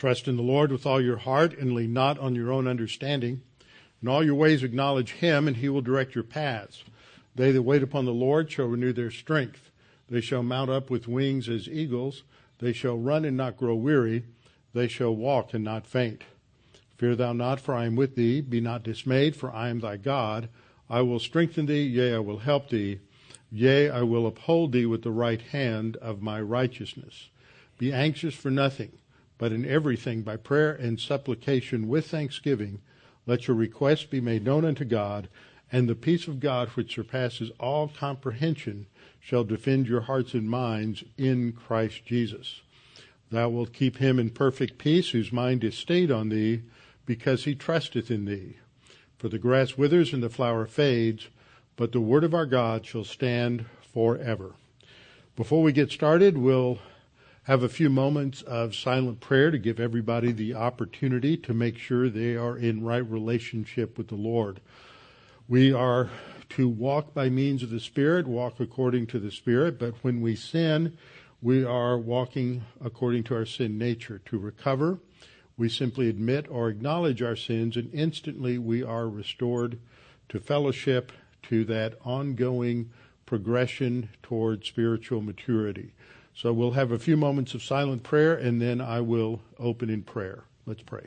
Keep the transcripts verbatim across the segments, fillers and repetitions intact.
Trust in the Lord with all your heart and lean not on your own understanding. In all your ways acknowledge him, and he will direct your paths. They that wait upon the Lord shall renew their strength. They shall mount up with wings as eagles. They shall run and not grow weary. They shall walk and not faint. Fear thou not, for I am with thee. Be not dismayed, for I am thy God. I will strengthen thee, yea, I will help thee. Yea, I will uphold thee with the right hand of my righteousness. Be anxious for nothing, but in everything by prayer and supplication with thanksgiving, let your requests be made known unto God, and the peace of God, which surpasses all comprehension, shall defend your hearts and minds in Christ Jesus. Thou wilt keep him in perfect peace, whose mind is stayed on thee, because he trusteth in thee. For the grass withers and the flower fades, but the word of our God shall stand forever. Before we get started, we'll have a few moments of silent prayer to give everybody the opportunity to make sure they are in right relationship with the Lord. We are to walk by means of the Spirit, walk according to the Spirit, but when we sin, we are walking according to our sin nature. To recover, we simply admit or acknowledge our sins, and instantly we are restored to fellowship, to that ongoing progression toward spiritual maturity. So we'll have a few moments of silent prayer, and then I will open in prayer. Let's pray.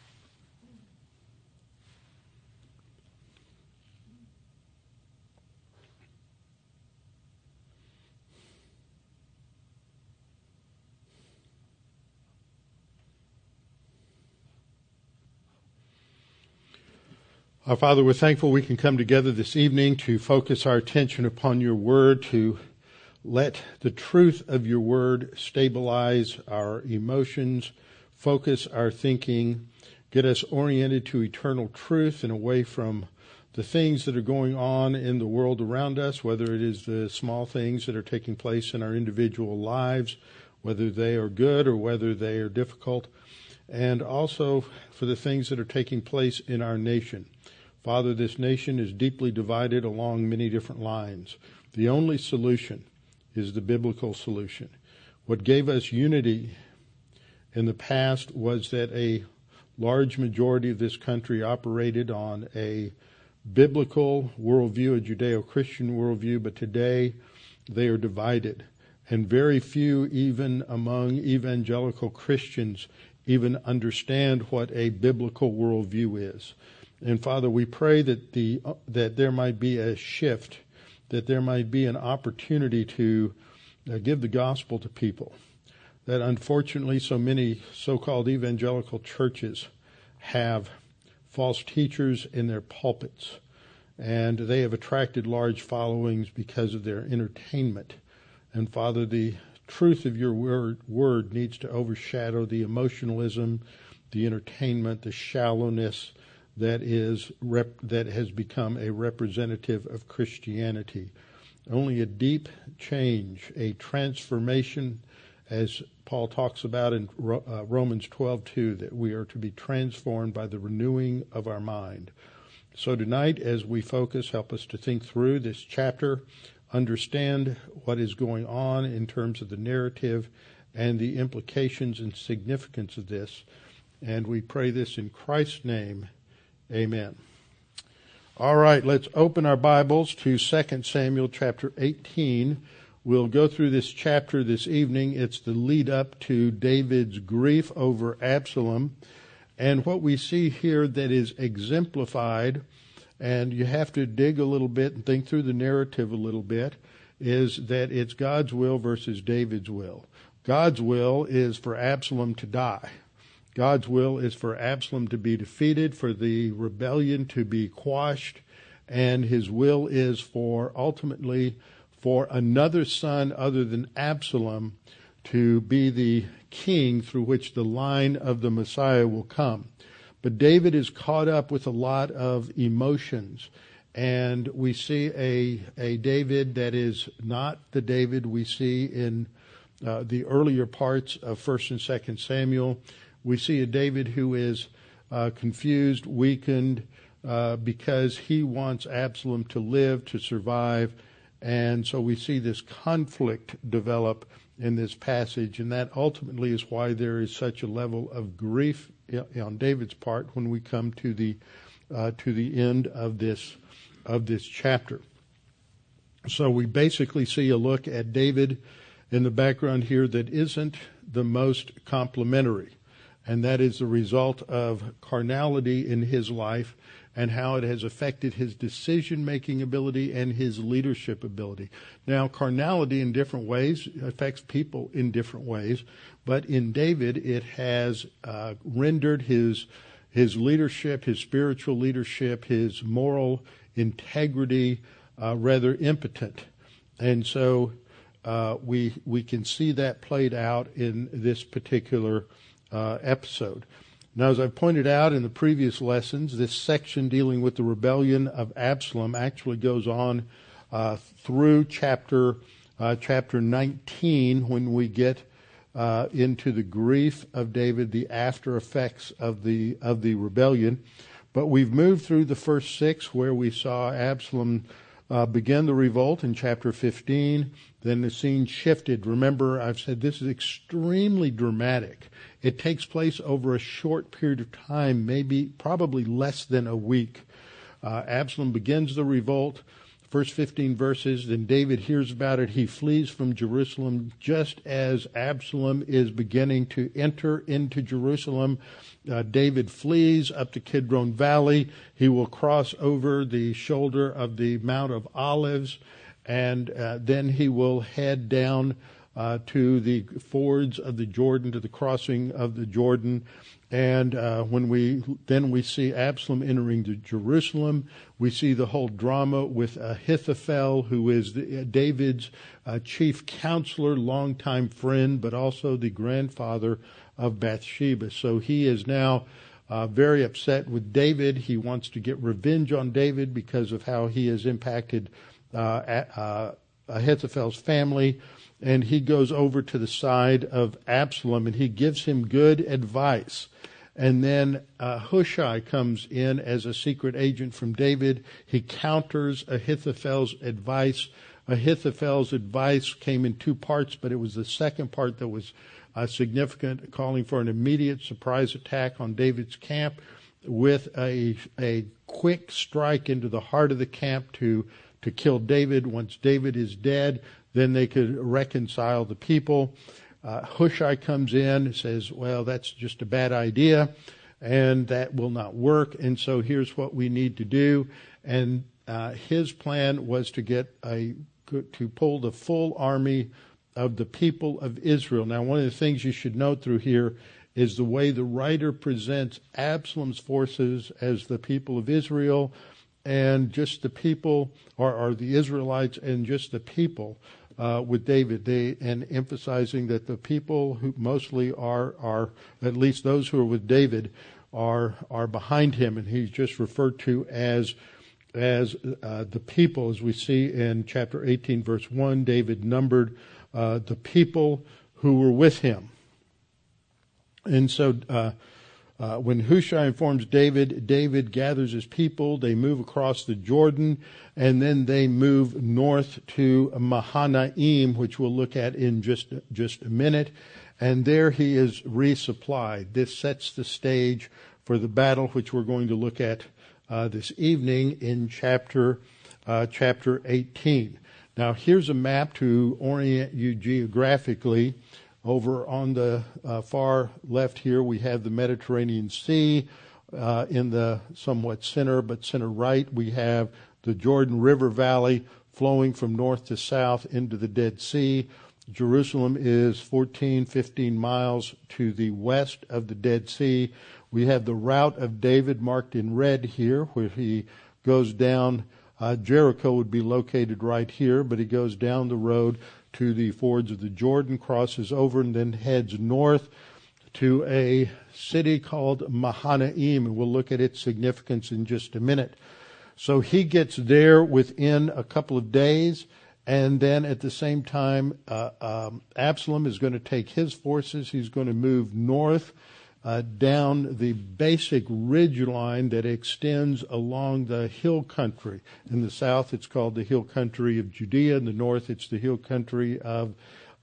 Our Father, we're thankful we can come together this evening to focus our attention upon your word, to let the truth of your word stabilize our emotions, focus our thinking, get us oriented to eternal truth and away from the things that are going on in the world around us, whether it is the small things that are taking place in our individual lives, whether they are good or whether they are difficult, and also for the things that are taking place in our nation. Father, this nation is deeply divided along many different lines. The only solution is the biblical solution. What gave us unity in the past was that a large majority of this country operated on a biblical worldview, a Judeo-Christian worldview, but today they are divided. And very few, even among evangelical Christians, even understand what a biblical worldview is. And Father, we pray that the that there might be a shift, that there might be an opportunity to uh, give the gospel to people. That unfortunately so many so-called evangelical churches have false teachers in their pulpits, and they have attracted large followings because of their entertainment. And Father, the truth of your word, word needs to overshadow the emotionalism, the entertainment, the shallowness that is rep, that has become a representative of Christianity. Only a deep change, a transformation, as Paul talks about in uh, Romans twelve two, that we are to be transformed by the renewing of our mind. So tonight, as we focus, help us to think through this chapter, understand what is going on in terms of the narrative and the implications and significance of this. And we pray this in Christ's name. Amen. All right, let's open our Bibles to Second Samuel chapter eighteen. We'll go through this chapter this evening. It's the lead up to David's grief over Absalom. And what we see here that is exemplified, and you have to dig a little bit and think through the narrative a little bit, is that it's God's will versus David's will. God's will is for Absalom to die. God's will is for Absalom to be defeated, for the rebellion to be quashed, and his will is for ultimately for another son other than Absalom to be the king through which the line of the Messiah will come. But David is caught up with a lot of emotions, and we see a, a David that is not the David we see in uh, the earlier parts of First and Second Samuel. We see a David who is uh, confused, weakened, uh, because he wants Absalom to live, to survive. And so we see this conflict develop in this passage, and that ultimately is why there is such a level of grief on David's part when we come to the uh, to the end of this of this chapter. So we basically see a look at David in the background here that isn't the most complimentary, and that is the result of carnality in his life and how it has affected his decision-making ability and his leadership ability. Now, carnality in different ways affects people in different ways, but in David, it has uh, rendered his his leadership, his spiritual leadership, his moral integrity uh, rather impotent. And so uh, we we can see that played out in this particular uh, episode. Now, as I pointed out in the previous lessons, this section dealing with the rebellion of Absalom actually goes on uh, through chapter uh, chapter nineteen, when we get uh, into the grief of David, the after effects of the of the rebellion. But we've moved through the first six, where we saw Absalom uh, begin the revolt in chapter fifteen. Then the scene shifted. Remember, I've said this is extremely dramatic. It takes place over a short period of time, maybe probably less than a week. Uh, Absalom begins the revolt, first fifteen verses. Then David hears about it. He flees from Jerusalem just as Absalom is beginning to enter into Jerusalem. Uh, David flees up to Kidron Valley. He will cross over the shoulder of the Mount of Olives, and uh, then he will head down uh, to the fords of the Jordan, to the crossing of the Jordan. And uh, when we then we see Absalom entering the Jerusalem, we see the whole drama with Ahithophel, who is the, uh, David's uh, chief counselor, longtime friend, but also the grandfather of Bathsheba. So he is now uh, very upset with David. He wants to get revenge on David because of how he has impacted uh, uh, Ahithophel's family. And he goes over to the side of Absalom, and he gives him good advice. And then uh, Hushai comes in as a secret agent from David. He counters Ahithophel's advice. Ahithophel's advice came in two parts, but it was the second part that was uh, significant, calling for an immediate surprise attack on David's camp with a a quick strike into the heart of the camp to to kill David. Once David is dead, then they could reconcile the people. Uh, Hushai comes in and says, well, that's just a bad idea, and that will not work, and so here's what we need to do. And uh, his plan was to get a to pull the full army of the people of Israel. Now, one of the things you should note through here is the way the writer presents Absalom's forces as the people of Israel, and just the people, or, or the Israelites, and just the people uh, with David. They and emphasizing that the people who mostly are are at least those who are with David are are behind him, and he's just referred to as as uh, the people, as we see in chapter eighteen, verse one. David numbered uh, the people who were with him, and so. Uh, Uh, when Hushai informs David, David gathers his people. They move across the Jordan, and then they move north to Mahanaim, which we'll look at in just just a minute. And there he is resupplied. This sets the stage for the battle, which we're going to look at uh, this evening in chapter uh, chapter eighteen. Now, here's a map to orient you geographically. Over on the uh, far left here, we have the Mediterranean Sea. Uh, in the somewhat center, but center right, we have the Jordan River Valley flowing from north to south into the Dead Sea. Jerusalem is fourteen, fifteen miles to the west of the Dead Sea. We have the route of David marked in red here, where he goes down. Uh, Jericho would be located right here, but he goes down the road to the fords of the Jordan, crosses over, and then heads north to a city called Mahanaim, and we'll look at its significance in just a minute. So he gets there within a couple of days, and then at the same time, uh, um, Absalom is going to take his forces. He's going to move north uh, down the basic ridge line that extends along the hill country. In the south, it's called the hill country of Judea. In the north, it's the hill country of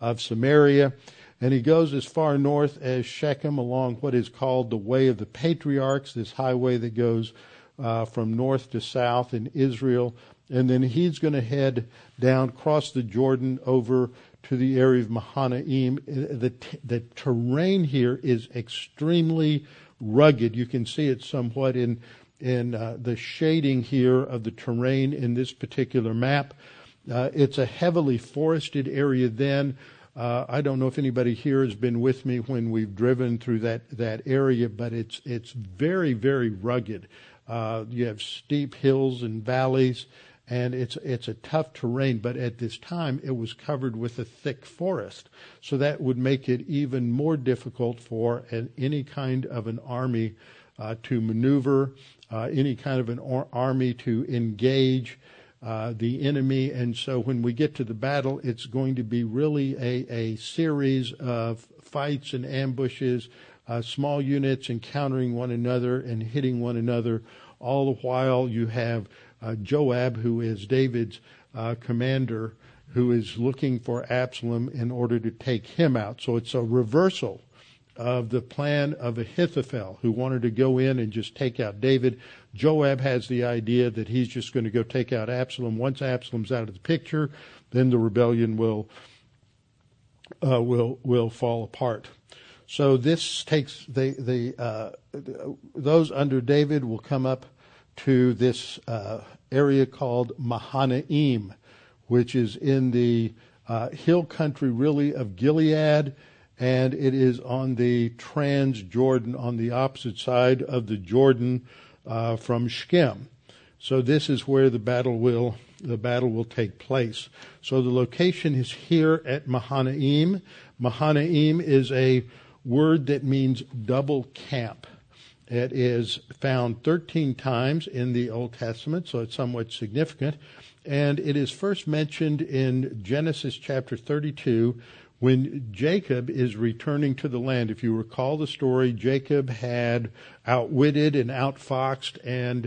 of Samaria. And he goes as far north as Shechem along what is called the Way of the Patriarchs, this highway that goes uh, from north to south in Israel. And then he's going to head down, cross the Jordan over to the area of Mahanaim. The, t- the terrain here is extremely rugged. You can see it somewhat in, in uh, the shading here of the terrain in this particular map. Uh, it's a heavily forested area then. Uh, I don't know if anybody here has been with me when we've driven through that, that area, but it's it's very, very rugged. Uh, you have steep hills and valleys, and it's it's a tough terrain. But at this time, it was covered with a thick forest, so that would make it even more difficult for an, any kind of an army uh, to maneuver, uh, any kind of an or- army to engage Uh, the enemy. And so when we get to the battle, it's going to be really a, a series of fights and ambushes, uh, small units encountering one another and hitting one another. All the while you have uh, Joab, who is David's uh, commander, who is looking for Absalom in order to take him out. So it's a reversal of the plan of Ahithophel, who wanted to go in and just take out David. Joab has the idea that he's just going to go take out Absalom. Once Absalom's out of the picture, then the rebellion will uh, will will fall apart. So this takes the the uh, those under David will come up to this uh, area called Mahanaim, which is in the uh, hill country, really, of Gilead. And it is on the Trans-Jordan, on the opposite side of the Jordan uh, from Shechem. So this is where the battle will the battle will take place. So the location is here at Mahanaim. Mahanaim is a word that means double camp. It is found thirteen times in the Old Testament, so it's somewhat significant. And it is first mentioned in Genesis chapter thirty-two, when Jacob is returning to the land. If you recall the story, Jacob had outwitted and outfoxed and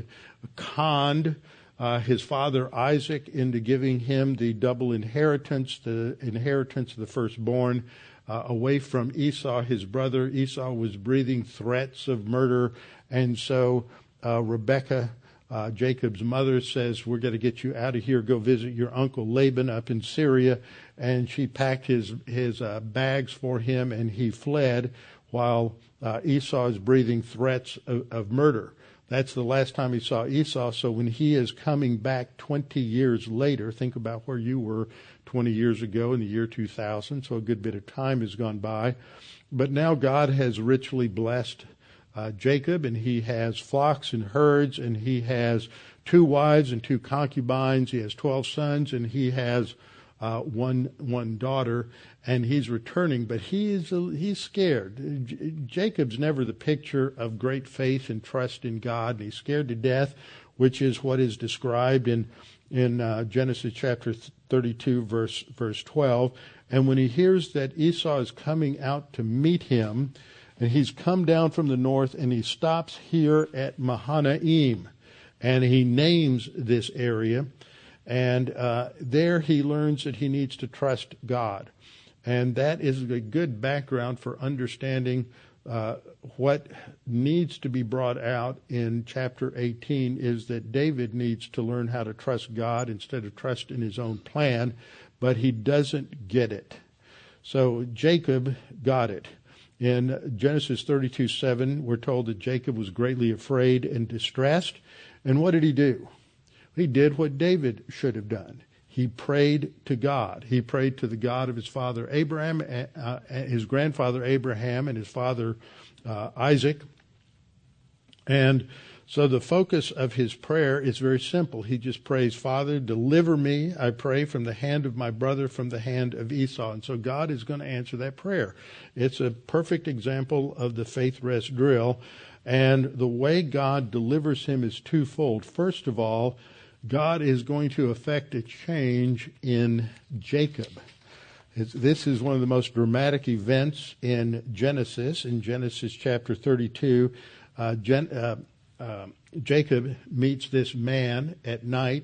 conned uh, his father Isaac into giving him the double inheritance, the inheritance of the firstborn, uh, away from Esau, his brother. Esau was breathing threats of murder, and so uh, Rebekah, Uh, Jacob's mother, says, we're going to get you out of here, go visit your uncle Laban up in Syria. And she packed his, his uh, bags for him, and he fled while uh, Esau is breathing threats of, of murder. That's the last time he saw Esau. So when he is coming back twenty years later, think about where you were twenty years ago in the year two thousand. So a good bit of time has gone by. But now God has richly blessed Uh, Jacob, and he has flocks and herds, and he has two wives and two concubines. He has twelve sons, and he has uh, one one daughter, and he's returning, but he's he's scared. J- Jacob's never the picture of great faith and trust in God, and he's scared to death, which is what is described in in uh, Genesis chapter thirty-two, verse verse twelve. And when he hears that Esau is coming out to meet him, and he's come down from the north, and he stops here at Mahanaim, and he names this area. And uh, there he learns that he needs to trust God. And that is a good background for understanding uh, what needs to be brought out in chapter eighteen is that David needs to learn how to trust God instead of trust in his own plan, but he doesn't get it. So Jacob got it. In Genesis thirty-two seven, we're told that Jacob was greatly afraid and distressed. And what did he do? He did what David should have done. He prayed to God. He prayed to the God of his father Abraham, uh, his grandfather Abraham, and his father uh, Isaac. And so the focus of his prayer is very simple. He just prays, Father, deliver me, I pray, from the hand of my brother, from the hand of Esau. And so God is going to answer that prayer. It's a perfect example of the faith rest drill. And the way God delivers him is twofold. First of all, God is going to effect a change in Jacob. It's, this is one of the most dramatic events in Genesis. In Genesis chapter thirty-two, uh, Gen, uh, Uh, Jacob meets this man at night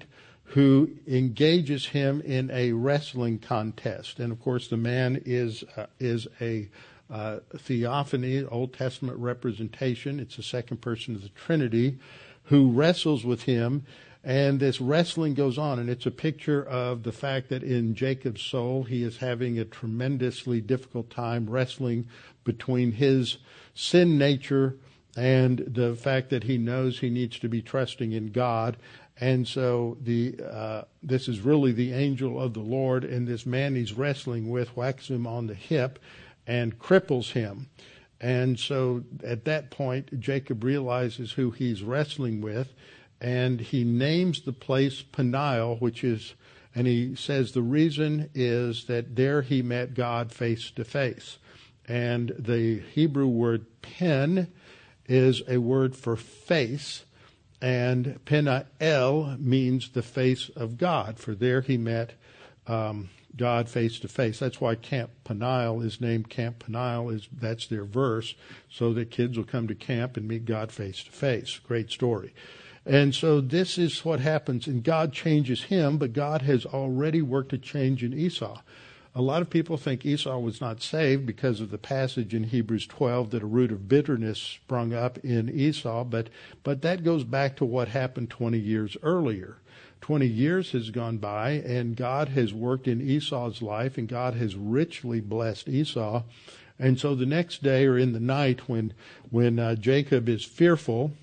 who engages him in a wrestling contest. And of course, the man is uh, is a uh, theophany, Old Testament representation. It's the second person of the Trinity who wrestles with him. And this wrestling goes on, and it's a picture of the fact that in Jacob's soul, he is having a tremendously difficult time wrestling between his sin nature and the fact that he knows he needs to be trusting in God. And so the uh, this is really the angel of the Lord, and this man he's wrestling with whacks him on the hip and cripples him. And so at that point, Jacob realizes who he's wrestling with, and he names the place Peniel, which is, and he says the reason is that there he met God face to face. And the Hebrew word pen is a word for face, and Peniel means the face of God, for there he met um, God face to face. That's why Camp Peniel is named Camp Peniel. Is that's their verse, so that kids will come to camp and meet God face to face. Great story. And so this is what happens, and God changes him, but God has already worked a change in Esau. A lot of people think Esau was not saved because of the passage in Hebrews twelve that a root of bitterness sprung up in Esau, but but that goes back to what happened twenty years earlier. twenty years has gone by, and God has worked in Esau's life, and God has richly blessed Esau. And so the next day or in the night when when uh, Jacob is fearful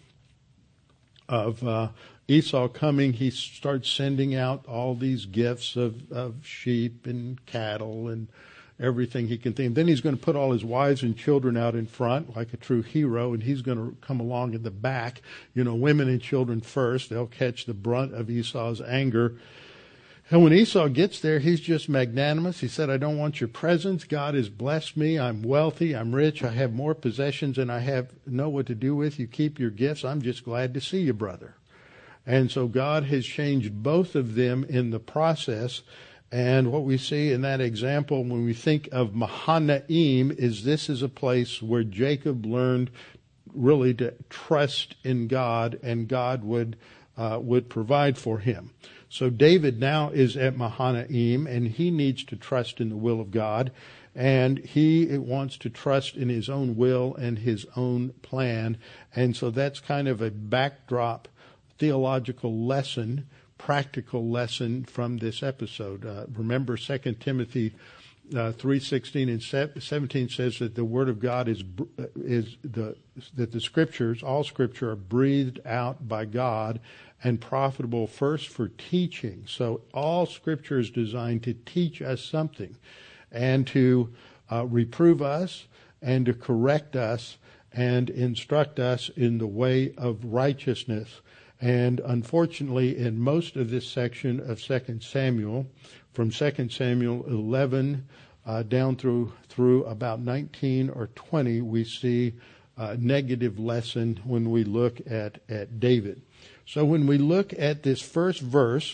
of uh, Esau coming, he starts sending out all these gifts of, of sheep and cattle and everything he can think. Then he's going to put all his wives and children out in front like a true hero, and he's going to come along in the back. You know, women and children first. They'll catch the brunt of Esau's anger. And when Esau gets there, he's just magnanimous. He said, I don't want your presents. God has blessed me. I'm wealthy. I'm rich. I have more possessions than I have know what to do with. You keep your gifts. I'm just glad to see you, brother. And so God has changed both of them in the process. And what we see in that example when we think of Mahanaim is this is a place where Jacob learned really to trust in God, and God would uh, would provide for him. So David now is at Mahanaim, and he needs to trust in the will of God, and he wants to trust in his own will and his own plan. And so that's kind of a backdrop theological lesson, practical lesson from this episode. Uh, remember, Second Timothy uh, three sixteen and seventeen says that the Word of God is is the that the Scriptures, all Scripture, are breathed out by God and profitable first for teaching. So all Scripture is designed to teach us something, and to uh, reprove us, and to correct us, and instruct us in the way of righteousness. And unfortunately, in most of this section of Second Samuel, from Second Samuel eleven uh, down through through about nineteen or twenty, we see a negative lesson when we look at, at David. So when we look at this first verse,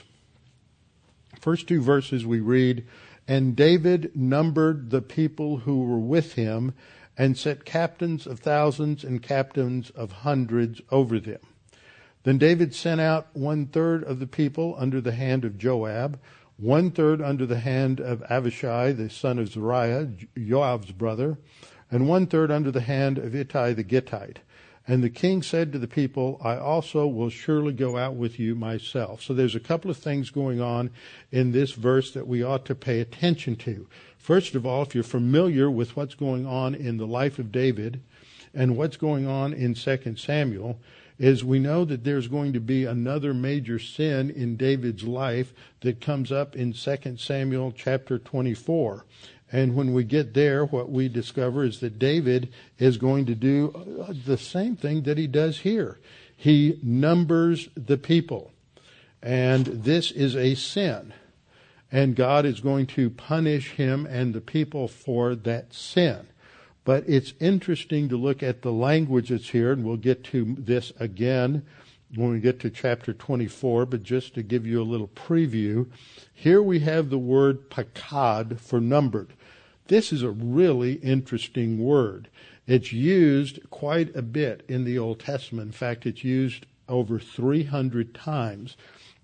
first two verses we read, and David numbered the people who were with him and set captains of thousands and captains of hundreds over them. Then David sent out one-third of the people under the hand of Joab, one-third under the hand of Abishai, the son of Zeruiah, Joab's brother, and one-third under the hand of Ittai the Gittite. And the king said to the people, I also will surely go out with you myself. So there's a couple of things going on in this verse that we ought to pay attention to. First of all, if you're familiar with what's going on in the life of David and what's going on in Second Samuel, is we know that there's going to be another major sin in David's life that comes up in Second Samuel chapter twenty-four. And when we get there, what we discover is that David is going to do the same thing that he does here. He numbers the people. And this is a sin. And God is going to punish him and the people for that sin. But it's interesting to look at the language that's here, and we'll get to this again when we get to chapter twenty-four, but just to give you a little preview, here we have the word pakad for numbered. This is a really interesting word. It's used quite a bit in the Old Testament. In fact, it's used over three hundred times.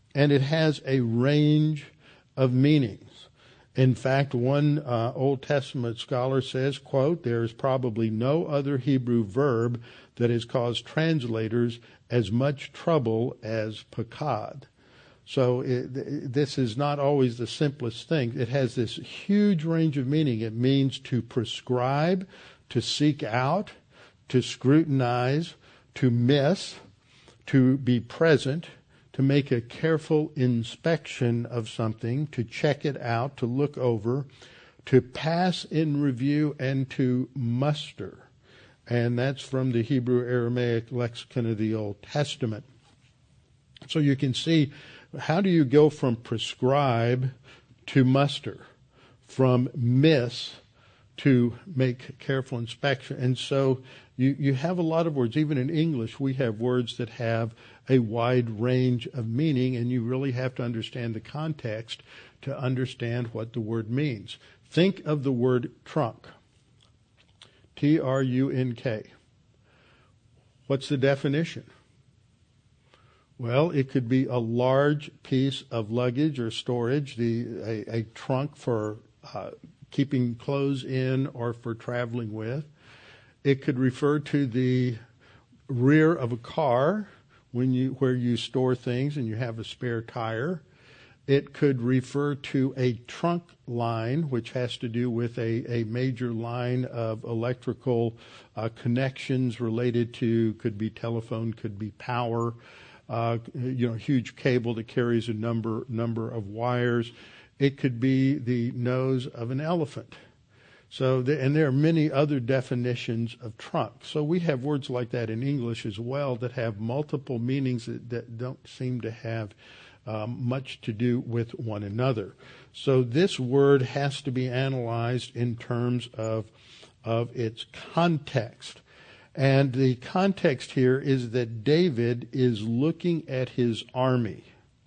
and it has a range of meanings. In fact, one uh, Old Testament scholar says, quote, there is probably no other Hebrew verb that has caused translators as much trouble as pakad. So it, this is not always the simplest thing. It has this huge range of meaning. It means to prescribe, to seek out, to scrutinize, to miss, to be present, to make a careful inspection of something, to check it out, to look over, to pass in review, and to muster. And that's from the Hebrew Aramaic lexicon of the Old Testament. So you can see, how do you go from prescribe to muster, from miss to make careful inspection? And so you, you have a lot of words. Even in English, we have words that have a wide range of meaning, and you really have to understand the context to understand what the word means. Think of the word trunk. T R U N K. What's the definition? Well, it could be a large piece of luggage or storage, the a, a trunk for uh, keeping clothes in or for traveling with. It could refer to the rear of a car when you where you store things and you have a spare tire. It could refer to a trunk line, which has to do with a, a major line of electrical uh, connections related to, could be telephone, could be power. Uh, you know, huge cable that carries a number number of wires. It could be the nose of an elephant. So, the, and there are many other definitions of trunk. So we have words like that in English as well that have multiple meanings that, that don't seem to have um, much to do with one another. So this word has to be analyzed in terms of of its context. And the context here is that David is looking at his army.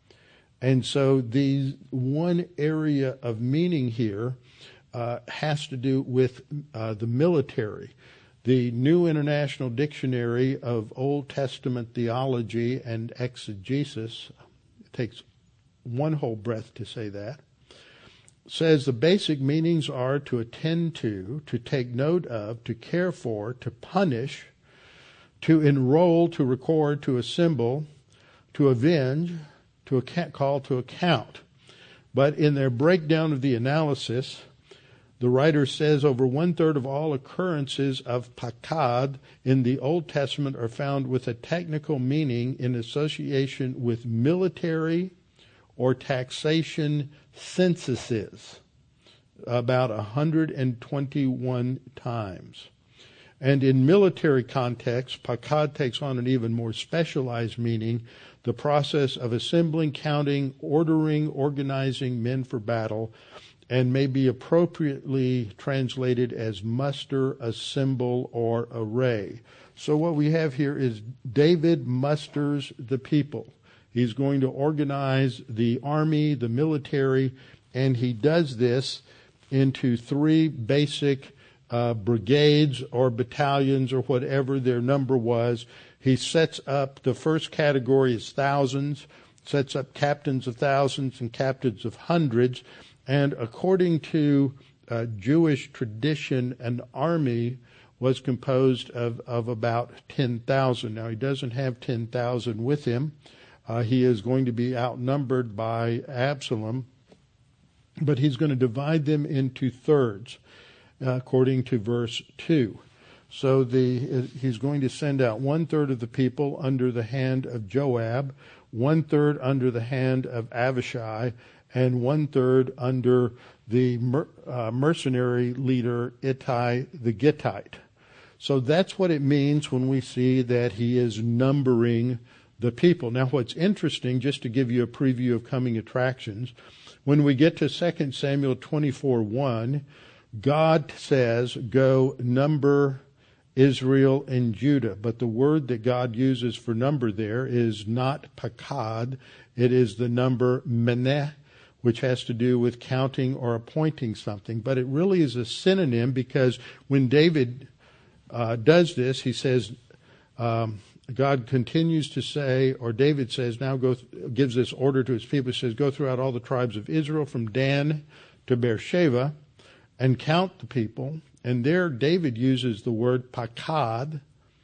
And so the one area of meaning here uh, has to do with uh, the military. The New International Dictionary of Old Testament Theology and Exegesis, it takes one whole breath to say that, says the basic meanings are to attend to, to take note of, to care for, to punish, to enroll, to record, to assemble, to avenge, to account, call to account. But in their breakdown of the analysis, the writer says over one-third of all occurrences of pakad in the Old Testament are found with a technical meaning in association with military or taxation censuses, about one hundred twenty-one times. And in military context, pakad takes on an even more specialized meaning, the process of assembling, counting, ordering, organizing men for battle, and may be appropriately translated as muster, assemble, or array. So what we have here is David musters the people. He's going to organize the army, the military, and he does this into three basic uh, brigades or battalions or whatever their number was. He sets up, the first category is thousands, sets up captains of thousands and captains of hundreds, and according to uh, Jewish tradition, an army was composed of, of about ten thousand. Now, he doesn't have ten thousand with him. Uh, he is going to be outnumbered by Absalom, but he's going to divide them into thirds, uh, according to verse two. So the he's going to send out one-third of the people under the hand of Joab, one-third under the hand of Abishai, and one-third under the mer, uh, mercenary leader Ittai the Gittite. So that's what it means when we see that he is numbering the people. Now, what's interesting, just to give you a preview of coming attractions, when we get to Second Samuel twenty-four one, God says, go number Israel and Judah. But the word that God uses for number there is not pakad. It is the number meneh, which has to do with counting or appointing something. But it really is a synonym, because when David uh, does this, he says, Um, God continues to say, or David says, now go, gives this order to his people. He says, go throughout all the tribes of Israel from Dan to Beersheba and count the people. And there David uses the word pakad,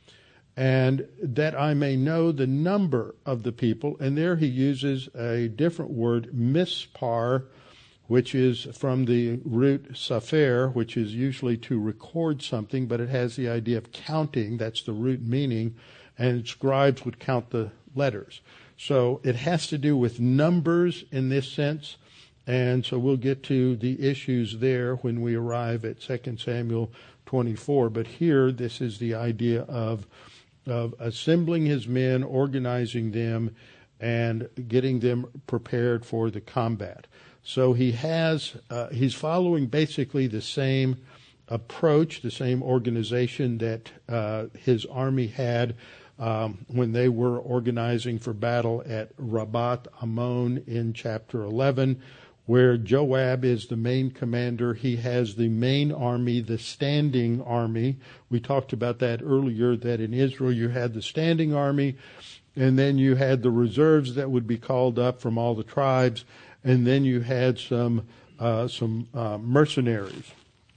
and that I may know the number of the people. And there he uses a different word, mispar, which is from the root safer, which is usually to record something, but it has the idea of counting. That's the root meaning. And scribes would count the letters. So it has to do with numbers in this sense. And so we'll get to the issues there when we arrive at Second Samuel twenty-four. But here, this is the idea of, of assembling his men, organizing them, and getting them prepared for the combat. So he has, uh, he's following basically the same approach, the same organization that uh, his army had um, when they were organizing for battle at Rabat Ammon in chapter eleven, where Joab is the main commander. He has the main army, the standing army. We talked about that earlier, that in Israel you had the standing army, and then you had the reserves that would be called up from all the tribes, and then you had some uh, some uh, mercenaries.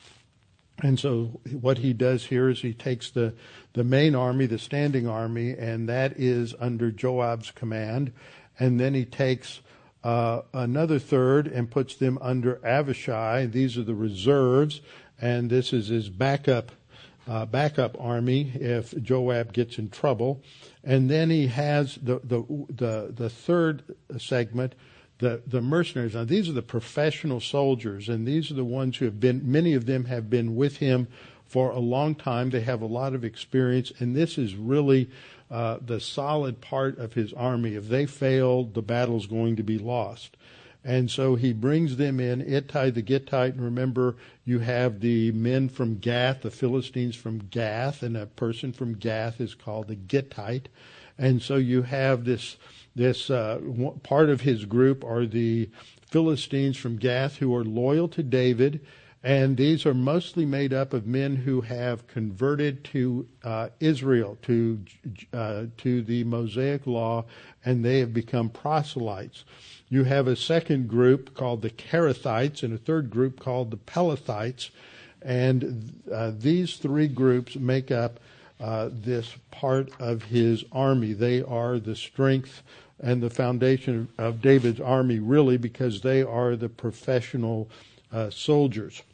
And so what he does here is he takes the, the main army, the standing army, and that is under Joab's command. And then he takes uh, another third and puts them under Avishai. These are the reserves, and this is his backup uh, backup army if Joab gets in trouble. And then he has the the the, the third segment, The, the mercenaries. Now, these are the professional soldiers, and these are the ones who have been, many of them have been with him for a long time. They have a lot of experience, and this is really uh, the solid part of his army. If they fail, the battle's going to be lost. And so he brings them in, Ittai the Gittite, and remember, you have the men from Gath, the Philistines from Gath, and a person from Gath is called the Gittite. And so you have this This uh, part of his group are the Philistines from Gath who are loyal to David, and these are mostly made up of men who have converted to uh, Israel, to uh, to the Mosaic law, and they have become proselytes. You have a second group called the Kerethites and a third group called the Pelethites, and uh, these three groups make up uh, this part of his army. They are the strength and the foundation of David's army, really, because they are the professional uh, soldiers.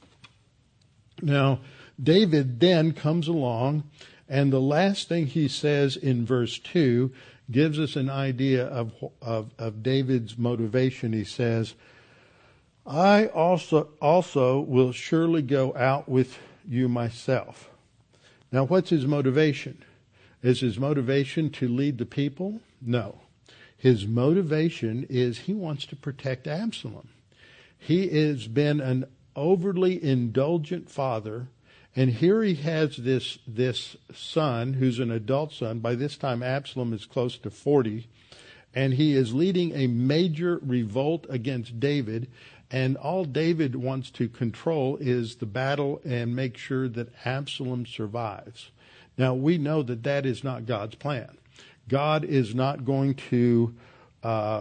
Now, David then comes along, and the last thing he says in verse two gives us an idea of, of, of David's motivation. He says, I also, also will surely go out with you myself. Now, what's his motivation? Is his motivation to lead the people? No. His motivation is he wants to protect Absalom. He has been an overly indulgent father, and here he has this, this son who's an adult son. By this time, Absalom is close to forty, and he is leading a major revolt against David, and all David wants to control is the battle and make sure that Absalom survives. Now, we know that that is not God's plan. God is not going to uh,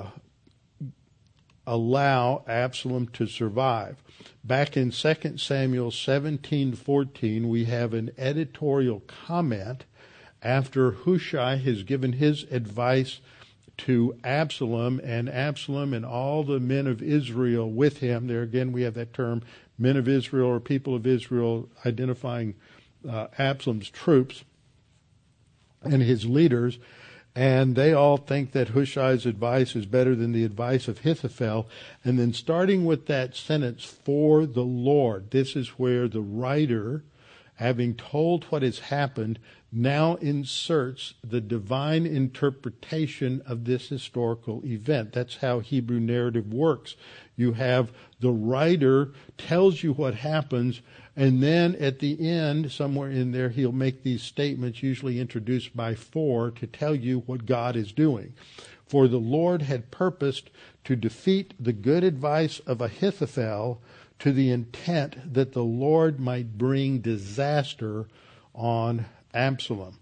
allow Absalom to survive. Back in Second Samuel seventeen fourteen, we have an editorial comment after Hushai has given his advice to Absalom, and Absalom and all the men of Israel with him. There again, we have that term, men of Israel or people of Israel, identifying uh, Absalom's troops and his leaders. And they all think that Hushai's advice is better than the advice of Ahithophel. And then starting with that sentence, for the Lord, this is where the writer, having told what has happened, now inserts the divine interpretation of this historical event. That's how Hebrew narrative works. You have the writer tells you what happens, and then at the end, somewhere in there, he'll make these statements, usually introduced by for, to tell you what God is doing. For the Lord had purposed to defeat the good advice of Ahithophel to the intent that the Lord might bring disaster on Absalom.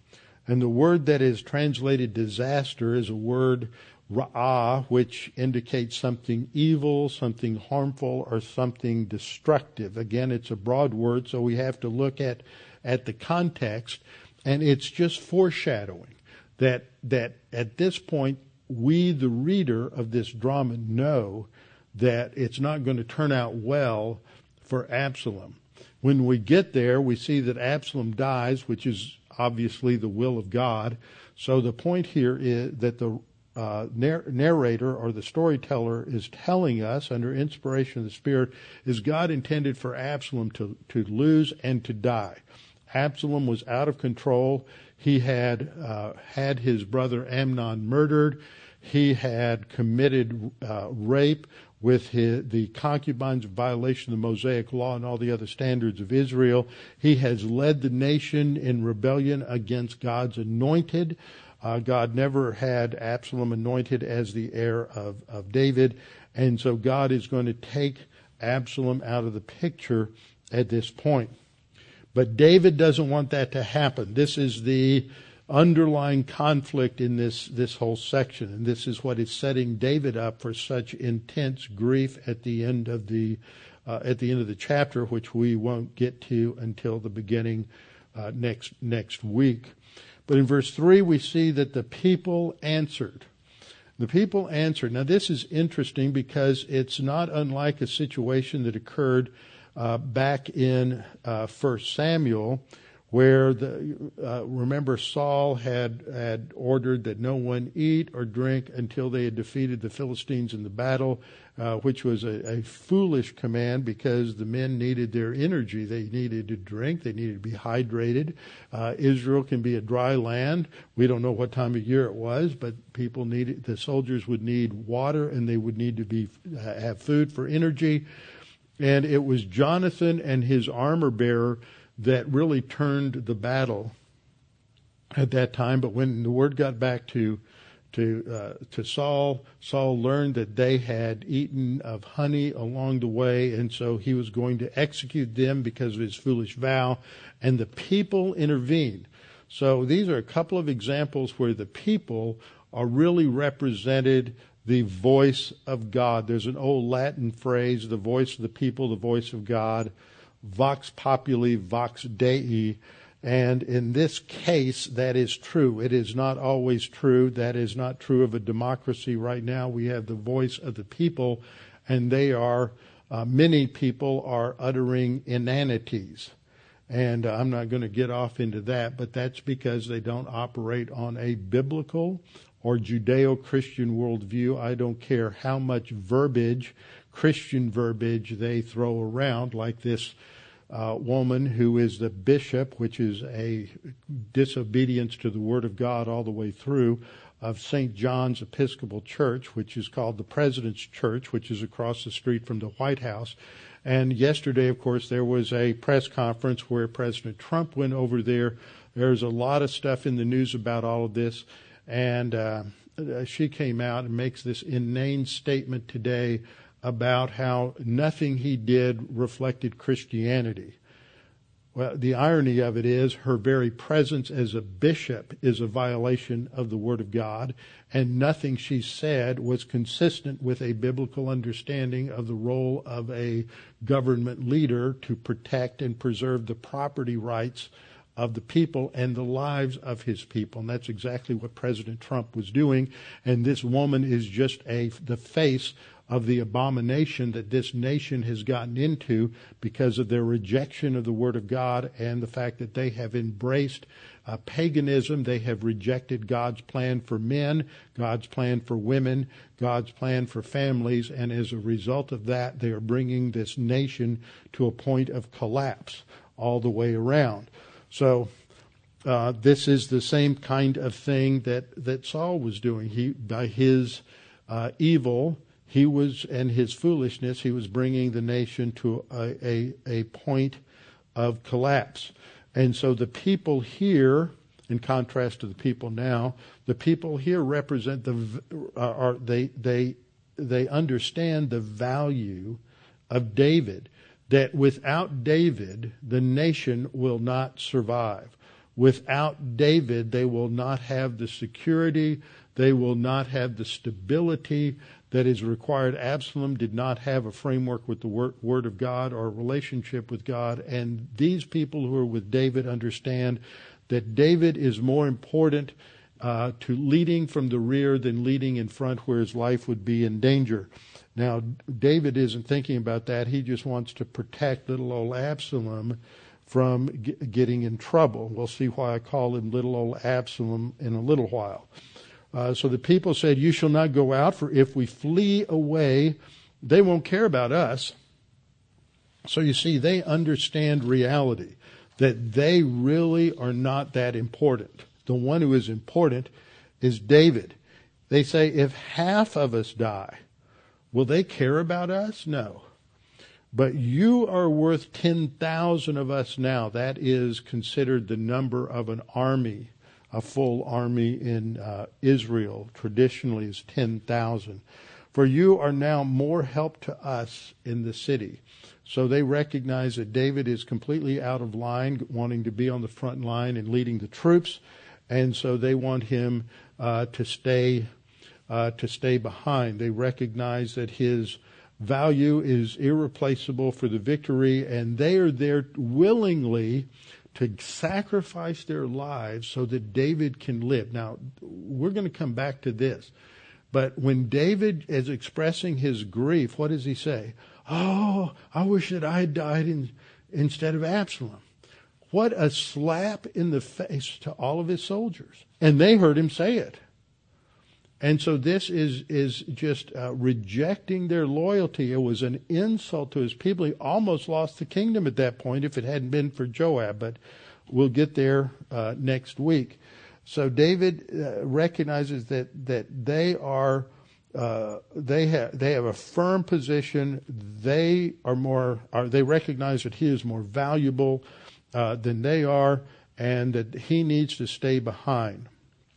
And the word that is translated disaster is a word ra'ah, which indicates something evil, something harmful, or something destructive. Again, it's a broad word, so we have to look at, at the context. And it's just foreshadowing that that at this point, we, the reader of this drama, know that it's not going to turn out well for Absalom. When we get there, we see that Absalom dies, which is obviously the will of God. So the point here is that the uh, narrator or the storyteller is telling us, under inspiration of the Spirit, is God intended for Absalom to, to lose and to die. Absalom was out of control. He had uh, had his brother Amnon murdered. He had committed uh, rape with his, the concubines, violation of the Mosaic Law and all the other standards of Israel. He has led the nation in rebellion against God's anointed. Uh, God never had Absalom anointed as the heir of, of David. And so God is going to take Absalom out of the picture at this point. But David doesn't want that to happen. This is the underlying conflict in this, this whole section. And this is what is setting David up for such intense grief at the end of the, uh, at the end of the chapter, which we won't get to until the beginning, uh, next, next week. But in verse three, we see that the people answered. The people answered. Now this is interesting because it's not unlike a situation that occurred Uh, back in uh, First Samuel, where the uh, remember Saul had had ordered that no one eat or drink until they had defeated the Philistines in the battle, uh, which was a, a foolish command because the men needed their energy. They needed to drink. They needed to be hydrated. Uh, Israel can be a dry land. We don't know what time of year it was, but people needed. The soldiers would need water, and they would need to be uh, have food for energy. And it was Jonathan and his armor bearer that really turned the battle at that time. But when the word got back to to uh, to Saul, Saul learned that they had eaten of honey along the way, and so he was going to execute them because of his foolish vow. And the people intervened. So these are a couple of examples where the people are really represented. The voice of God. There's an old Latin phrase, the voice of the people, the voice of God, vox populi, vox Dei. And in this case, that is true. It is not always true. That is not true of a democracy right now. We have the voice of the people, and they are, uh, many people are uttering inanities. And uh, I'm not going to get off into that, but that's because they don't operate on a biblical or Judeo-Christian worldview. I don't care how much verbiage, Christian verbiage, they throw around, like this uh, woman who is the bishop, which is a disobedience to the Word of God all the way through, of Saint John's Episcopal Church, which is called the President's Church, which is across the street from the White House. And yesterday, of course, there was a press conference where President Trump went over there. There's a lot of stuff in the news about all of this. And uh, she came out and makes this inane statement today about how nothing he did reflected Christianity. Well, the irony of it is her very presence as a bishop is a violation of the Word of God, and nothing she said was consistent with a biblical understanding of the role of a government leader to protect and preserve the property rights of the people and the lives of his people. And that's exactly what President Trump was doing. And this woman is just a the face of the abomination that this nation has gotten into because of their rejection of the Word of God and the fact that they have embraced uh, paganism. They have rejected God's plan for men, God's plan for women, God's plan for families. And as a result of that, they are bringing this nation to a point of collapse all the way around. So uh, this is the same kind of thing that, that Saul was doing. He, by his uh, evil, he was, and his foolishness, he was bringing the nation to a, a, a point of collapse. And so the people here, in contrast to the people now, the people here represent the, uh, are they they they understand the value of David. That without David, the nation will not survive. Without David, they will not have the security, they will not have the stability that is required. Absalom did not have a framework with the Word of God or a relationship with God. And these people who are with David understand that David is more important uh, to leading from the rear than leading in front where his life would be in danger. Now, David isn't thinking about that. He just wants to protect little old Absalom from g- getting in trouble. We'll see why I call him little old Absalom in a little while. Uh, so the people said, "You shall not go out, for if we flee away, they won't care about us." So you see, they understand reality, that they really are not that important. The one who is important is David. They say, if half of us die, will they care about us? No. But you are worth ten thousand of us now. That is considered the number of an army. A full army in uh, Israel traditionally is ten thousand. For you are now more help to us in the city. So they recognize that David is completely out of line, wanting to be on the front line and leading the troops. And so they want him uh, to stay uh, to stay behind. They recognize that his value is irreplaceable for the victory, and they are there willingly to sacrifice their lives so that David can live. Now, we're going to come back to this. But when David is expressing his grief, what does he say? Oh, I wish that I had died in, instead of Absalom. What a slap in the face to all of his soldiers. And they heard him say it. And so this is is just uh, rejecting their loyalty. It was an insult to his people. He almost lost the kingdom at that point if it hadn't been for Joab. But we'll get there uh, next week. So David uh, recognizes that that they are uh, they have they have a firm position. They are more. Are, they recognize that he is more valuable uh, than they are, and that he needs to stay behind.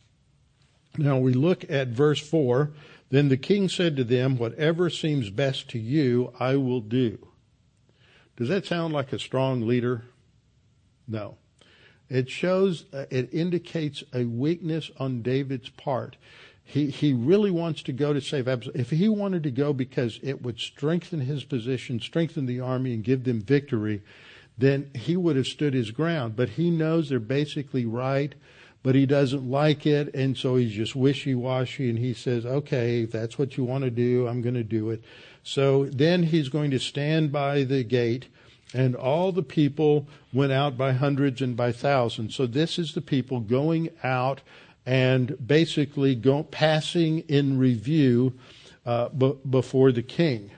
Now we look at verse four. Then the king said to them, "Whatever seems best to you, I will do." Does that sound like a strong leader? No. It shows, uh, it indicates a weakness on David's part. He he really wants to go to save Absalom. If he wanted to go because it would strengthen his position, strengthen the army, and give them victory, then he would have stood his ground. But he knows they're basically right, but he doesn't like it, and so he's just wishy-washy, and he says, okay, if that's what you want to do, I'm going to do it. So then he's going to stand by the gate, and all the people went out by hundreds and by thousands. So this is the people going out and basically go, passing in review uh, b- before the king.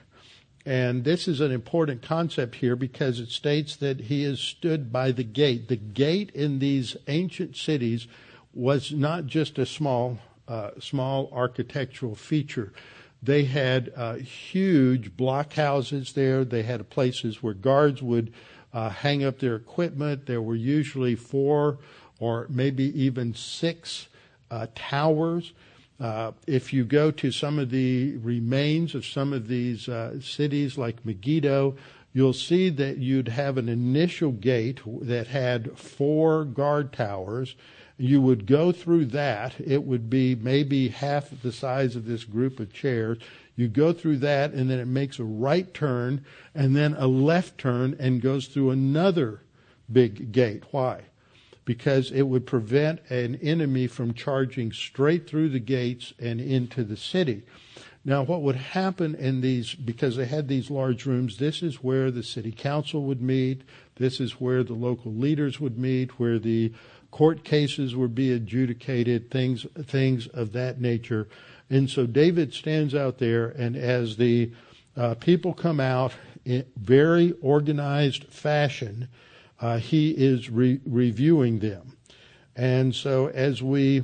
And this is an important concept here because it states that he has stood by the gate. The gate in these ancient cities was not just a small, uh, small architectural feature. They had uh, huge blockhouses there. They had places where guards would uh, hang up their equipment. There were usually four or maybe even six uh, towers. Uh, if you go to some of the remains of some of these uh, cities like Megiddo, you'll see that you'd have an initial gate that had four guard towers. You would go through that. It would be maybe half the size of this group of chairs. You go through that, and then it makes a right turn and then a left turn and goes through another big gate. Why? Because it would prevent an enemy from charging straight through the gates and into the city. Now, what would happen in these, because they had these large rooms, this is where the city council would meet. This is where the local leaders would meet, where the court cases would be adjudicated, things things of that nature. And so David stands out there, and as the uh, people come out in very organized fashion, uh, he is re- reviewing them. And so as we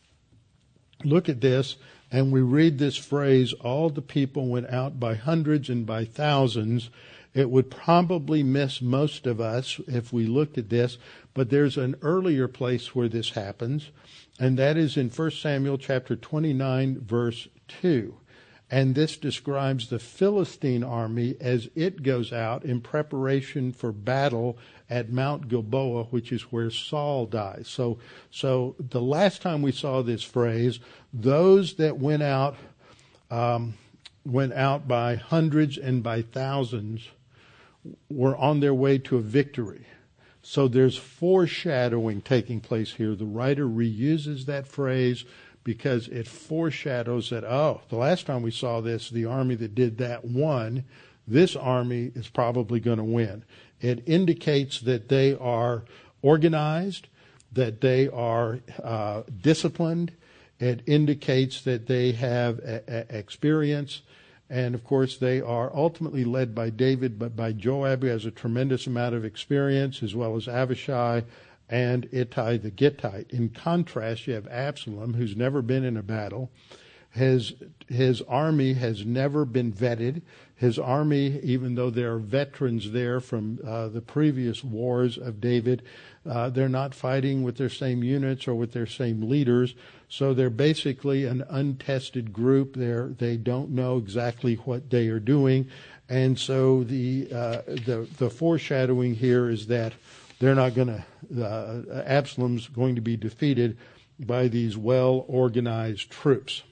look at this and we read this phrase, all the people went out by hundreds and by thousands, it would probably miss most of us if we looked at this, but there's an earlier place where this happens, and that is in First Samuel chapter twenty-nine, verse two. And this describes the Philistine army as it goes out in preparation for battle at Mount Gilboa, which is where Saul dies. So, so the last time we saw this phrase, those that went out, um, went out by hundreds and by thousands were on their way to a victory. So there's foreshadowing taking place here. The writer reuses that phrase because it foreshadows that, oh, the last time we saw this, the army that did that won. This army is probably going to win. It indicates that they are organized, that they are uh, disciplined. It indicates that they have a, a experience. And, of course, they are ultimately led by David, but by Joab, who has a tremendous amount of experience, as well as Abishai and Ittai the Gittite. In contrast, you have Absalom, who's never been in a battle. His, his army has never been vetted. His army, even though there are veterans there from uh, the previous wars of David, uh, they're not fighting with their same units or with their same leaders. So they're basically an untested group. They're, they don't know exactly what they are doing. And so the, uh, the, the foreshadowing here is that they're not going to, uh, Absalom's going to be defeated by these well-organized troops.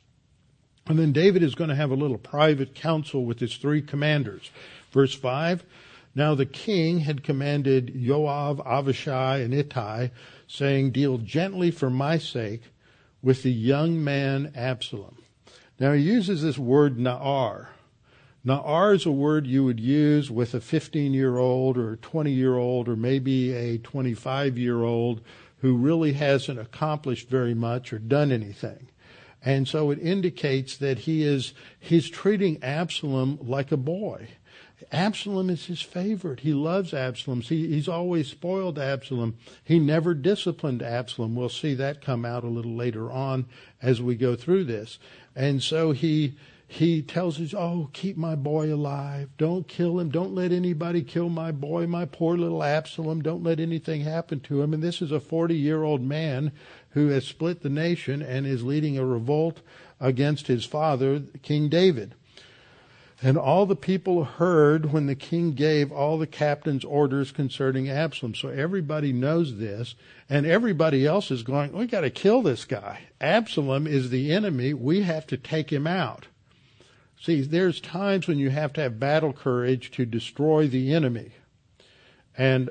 And then David is going to have a little private council with his three commanders. Verse five, now the king had commanded Joab, Abishai, and Ittai, saying, deal gently for my sake with the young man Absalom. Now he uses this word na'ar. Na'ar is a word you would use with a fifteen-year-old or a twenty-year-old or maybe a twenty-five-year-old who really hasn't accomplished very much or done anything. And so it indicates that he is, he's treating Absalom like a boy. Absalom is his favorite. He loves Absalom. He, he's always spoiled Absalom. He never disciplined Absalom. We'll see that come out a little later on as we go through this. And so he, he tells us, oh, keep my boy alive. Don't kill him. Don't let anybody kill my boy, my poor little Absalom. Don't let anything happen to him. And this is a forty-year-old man who has split the nation and is leading a revolt against his father, King David. And all the people heard when the king gave all the captains orders concerning Absalom. So everybody knows this, and everybody else is going, we got to kill this guy. Absalom is the enemy. We have to take him out. See, there's times when you have to have battle courage to destroy the enemy. And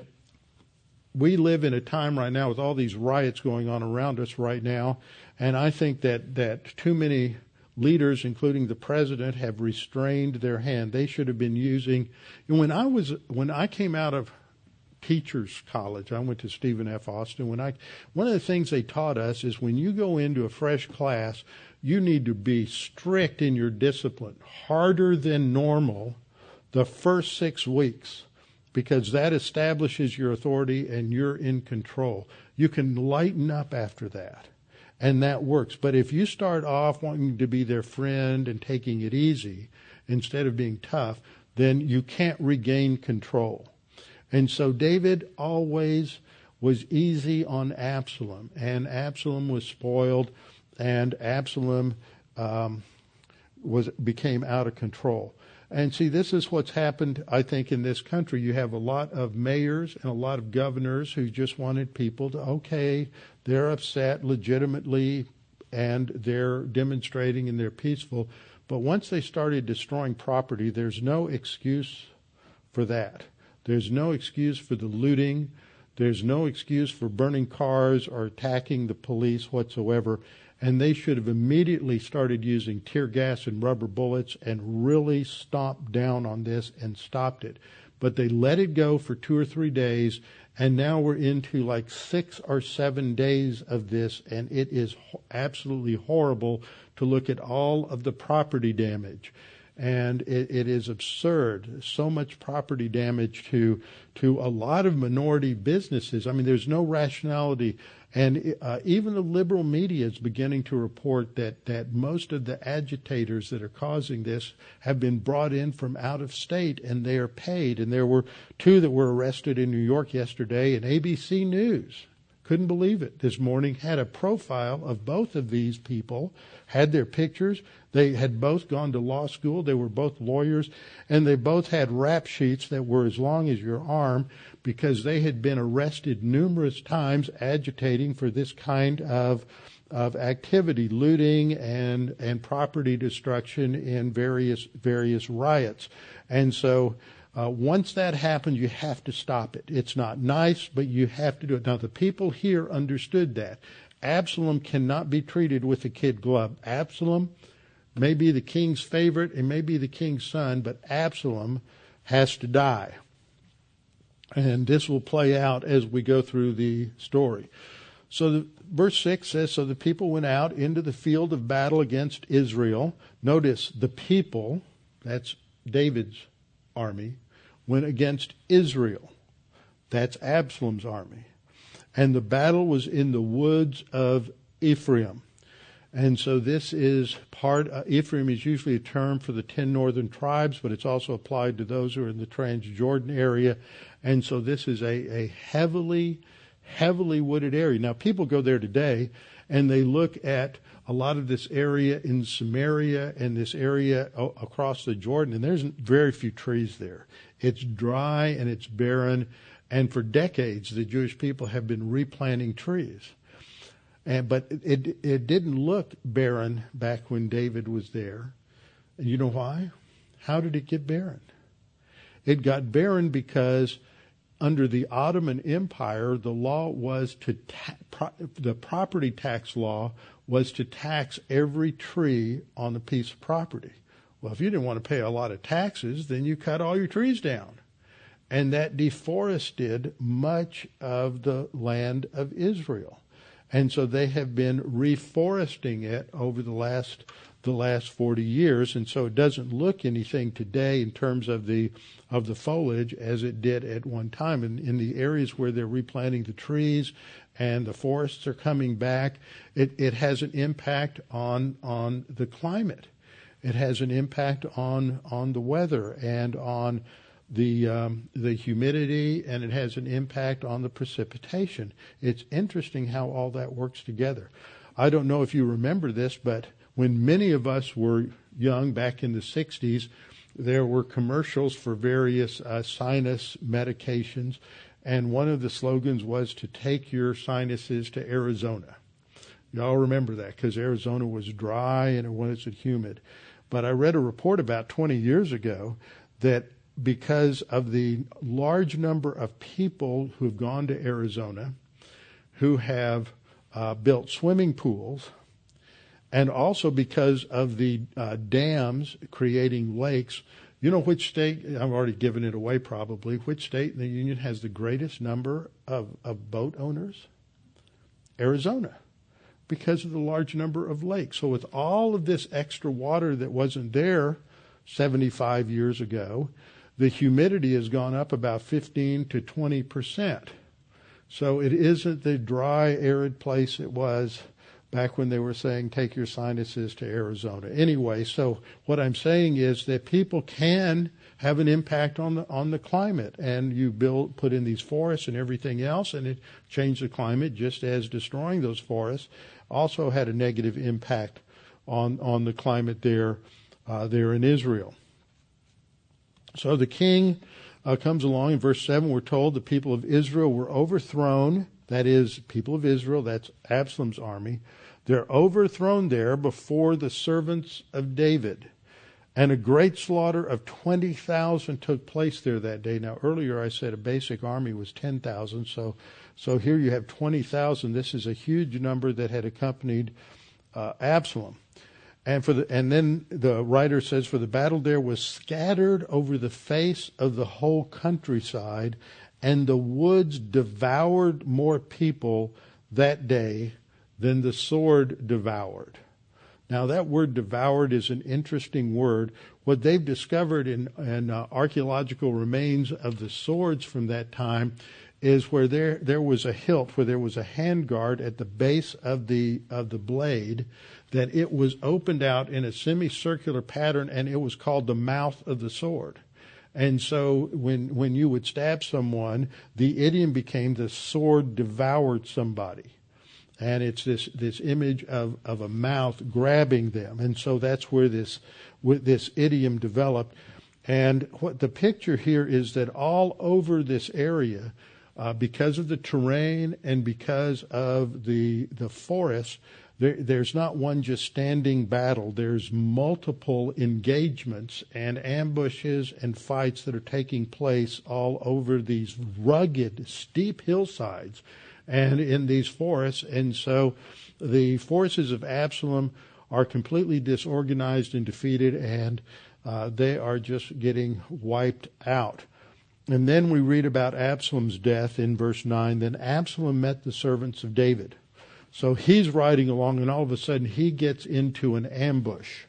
we live in a time right now with all these riots going on around us right now, and I think that, that too many leaders, including the president, have restrained their hand. They should have been using. When I was when I came out of teachers college, I went to Stephen F. Austin. When I one of the things they taught us is when you go into a fresh class, you need to be strict in your discipline, harder than normal, the first six weeks, because that establishes your authority and you're in control. You can lighten up after that. And that works. But if you start off wanting to be their friend and taking it easy instead of being tough, then you can't regain control. And so David always was easy on Absalom. And Absalom was spoiled. And Absalom um, was became out of control. And see, this is what's happened, I think, in this country. You have a lot of mayors and a lot of governors who just wanted people to, okay, they're upset legitimately and they're demonstrating and they're peaceful. But once they started destroying property, there's no excuse for that. There's no excuse for the looting. There's no excuse for burning cars or attacking the police whatsoever. And they should have immediately started using tear gas and rubber bullets and really stomped down on this and stopped it. But they let it go for two or three days, and now we're into like six or seven days of this, and it is absolutely horrible to look at all of the property damage. And it, it is absurd. So much property damage to to a lot of minority businesses. I mean, there's no rationality. And uh, even the liberal media is beginning to report that, that most of the agitators that are causing this have been brought in from out of state, and they are paid. And there were two that were arrested in New York yesterday, and A B C News Couldn't believe it. This morning had a profile of both of these people, had their pictures. They had both gone to law school. They were both lawyers, and they both had rap sheets that were as long as your arm because they had been arrested numerous times agitating for this kind of of activity, looting and and property destruction in various various riots. And so Uh, once that happens, you have to stop it. It's not nice, but you have to do it. Now, the people here understood that. Absalom cannot be treated with a kid glove. Absalom may be the king's favorite, it may be the king's son, but Absalom has to die. And this will play out as we go through the story. So the, verse six says, so the people went out into the field of battle against Israel. Notice the people, that's David's army, went against Israel. That's Absalom's army. And the battle was in the woods of Ephraim. And so this is part, uh, Ephraim is usually a term for the ten northern tribes, but it's also applied to those who are in the Transjordan area. And so this is a, a heavily, heavily wooded area. Now, people go there today and they look at a lot of this area in Samaria and this area o- across the Jordan, and there's very few trees there. It's dry and it's barren, and for decades the Jewish people have been replanting trees. And but it, it it didn't look barren back when David was there. And you know why? How did it get barren? It got barren because under the Ottoman Empire, the law was to ta- pro- the property tax law was to tax every tree on a piece of property. Well, if you didn't want to pay a lot of taxes, then you cut all your trees down. And that deforested much of the land of Israel. And so they have been reforesting it over the last the last forty years. And so it doesn't look anything today in terms of the of the foliage as it did at one time. And in the areas where they're replanting the trees and the forests are coming back, it, it has an impact on on the climate. It has an impact on on the weather and on the um, the humidity, and it has an impact on the precipitation. It's interesting how all that works together. I don't know if you remember this, but when many of us were young back in the sixties, there were commercials for various uh, sinus medications, and one of the slogans was to take your sinuses to Arizona. Y'all remember that because Arizona was dry and it wasn't humid. But I read a report about twenty years ago that because of the large number of people who've gone to Arizona, who have uh, built swimming pools, and also because of the uh, dams creating lakes, you know which state, I've already given it away probably, which state in the Union has the greatest number of, of boat owners? Arizona. Because of the large number of lakes. So with all of this extra water that wasn't there seventy-five years ago, the humidity has gone up about fifteen to twenty percent. So it isn't the dry, arid place it was back when they were saying, take your sinuses to Arizona. Anyway, so what I'm saying is that people can have an impact on the on the climate, and you build put in these forests and everything else, and it changed the climate, just as destroying those forests also had a negative impact on on the climate there uh, there in Israel. So the king uh, comes along. In verse seven, we're told the people of Israel were overthrown. That is, people of Israel, that's Absalom's army. They're overthrown there before the servants of David. And a great slaughter of twenty thousand took place there that day. Now, earlier I said a basic army was ten thousand. So, so here you have twenty thousand. This is a huge number that had accompanied uh, Absalom. And for the, and then the writer says, for the battle there was scattered over the face of the whole countryside, and the woods devoured more people that day than the sword devoured. Now, that word devoured is an interesting word. What they've discovered in, in uh, archaeological remains of the swords from that time is where there there was a hilt, where there was a handguard at the base of the of the blade, that it was opened out in a semicircular pattern, and it was called the mouth of the sword. And so when when you would stab someone, the idiom became the sword devoured somebody. And it's this, this image of, of a mouth grabbing them. And so that's where this, this idiom developed. And what the picture here is that all over this area, uh, because of the terrain and because of the, the forest, There, there's not one just standing battle. There's multiple engagements and ambushes and fights that are taking place all over these rugged, steep hillsides and in these forests. And so the forces of Absalom are completely disorganized and defeated, and uh, they are just getting wiped out. And then we read about Absalom's death in verse nine. Then Absalom met the servants of David. So he's riding along, and all of a sudden he gets into an ambush.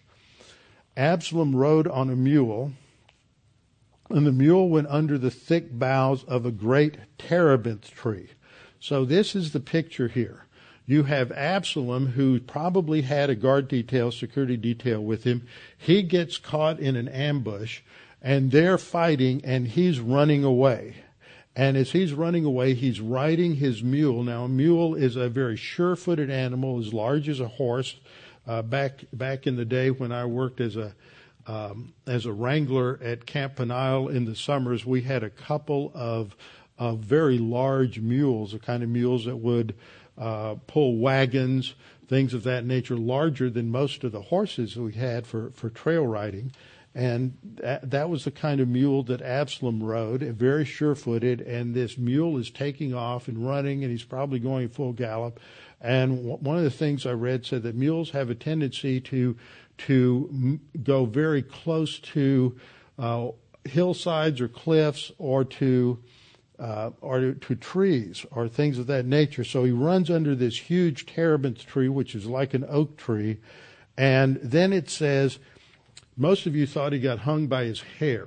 Absalom rode on a mule, and the mule went under the thick boughs of a great terebinth tree. So this is the picture here. You have Absalom, who probably had a guard detail, security detail with him. He gets caught in an ambush, and they're fighting, and he's running away. And as he's running away, he's riding his mule. Now, a mule is a very sure-footed animal, as large as a horse. Uh, back back in the day when I worked as a um, as a wrangler at Camp Peniel in the summers, we had a couple of of very large mules, the kind of mules that would uh, pull wagons, things of that nature, larger than most of the horses we had for, for trail riding. And that, that was the kind of mule that Absalom rode, very sure-footed, and this mule is taking off and running, and he's probably going full gallop. And one of the things I read said that mules have a tendency to to go very close to uh, hillsides or cliffs or to uh, or to, to trees or things of that nature. So he runs under this huge terebinth tree, which is like an oak tree, and then it says, most of you thought he got hung by his hair.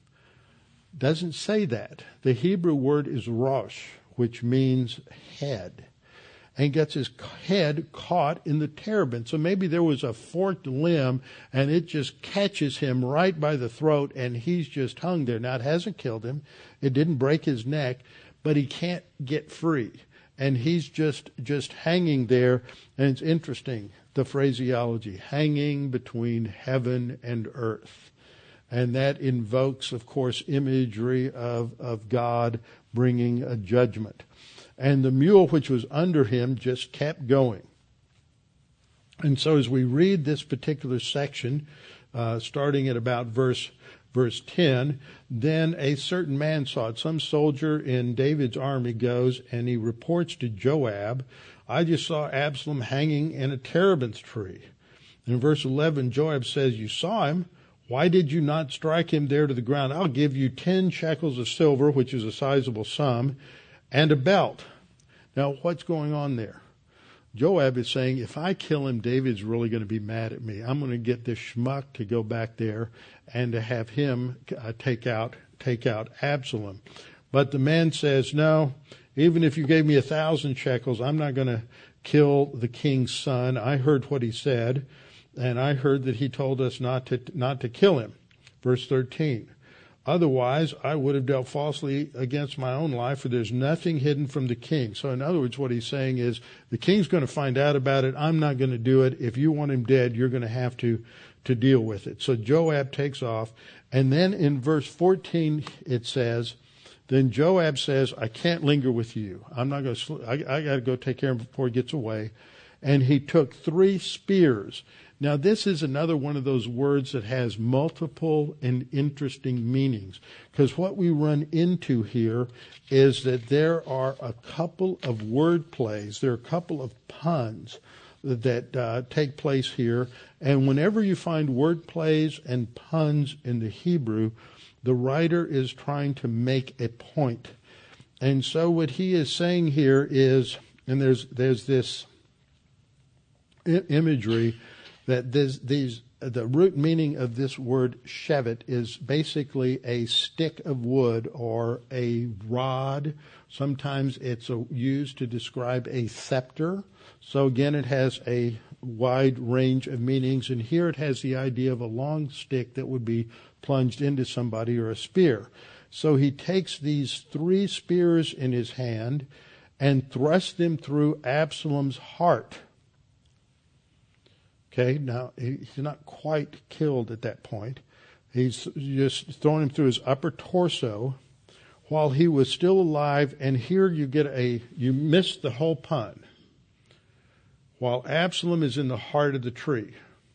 Doesn't say that. The Hebrew word is rosh, which means head. And he gets his head caught in the terebinth. So maybe there was a forked limb, and it just catches him right by the throat, and he's just hung there. Now, it hasn't killed him. It didn't break his neck, but he can't get free. And he's just, just hanging there, and it's interesting. The phraseology, hanging between heaven and earth. And that invokes, of course, imagery of, of God bringing a judgment. And the mule which was under him just kept going. And so as we read this particular section, uh, starting at about verse verse ten, then a certain man saw it. Some soldier in David's army goes and he reports to Joab, I just saw Absalom hanging in a terebinth tree. In verse eleven, Joab says, you saw him. Why did you not strike him there to the ground? I'll give you ten shekels of silver, which is a sizable sum, and a belt. Now, what's going on there? Joab is saying, if I kill him, David's really going to be mad at me. I'm going to get this schmuck to go back there and to have him uh, take out take out Absalom. But the man says, no, even if you gave me a thousand shekels, I'm not going to kill the king's son. I heard what he said, and I heard that he told us not to not to kill him. Verse thirteen. Otherwise, I would have dealt falsely against my own life, for there's nothing hidden from the king. So in other words, what he's saying is, the king's going to find out about it. I'm not going to do it. If you want him dead, you're going to have to, to deal with it. So Joab takes off. And then in verse fourteen, it says, then Joab says, I can't linger with you. I'm not going to, I, I got to go take care of him before he gets away. And he took three spears. Now, this is another one of those words that has multiple and interesting meanings, because what we run into here is that there are a couple of word plays, there are a couple of puns that uh, take place here, and whenever you find word plays and puns in the Hebrew, the writer is trying to make a point. And so what he is saying here is, and there's there's this I- imagery that this, these, the root meaning of this word shevet is basically a stick of wood or a rod. Sometimes it's a, used to describe a scepter. So again, it has a wide range of meanings, and here it has the idea of a long stick that would be plunged into somebody, or a spear. So he takes these three spears in his hand and thrusts them through Absalom's heart. Okay, now he's not quite killed at that point. He's just thrown him through his upper torso while he was still alive, and here you get a, you miss the whole pun. While Absalom is in the heart of the tree,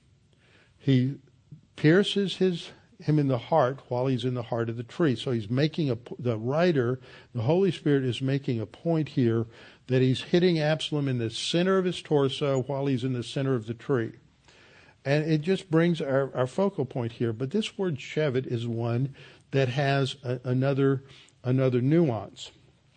he pierces his him in the heart while he's in the heart of the tree. So he's making a, the writer, the Holy Spirit is making a point here that he's hitting Absalom in the center of his torso while he's in the center of the tree. And it just brings our, our focal point here. But this word shevet is one that has a, another, another nuance.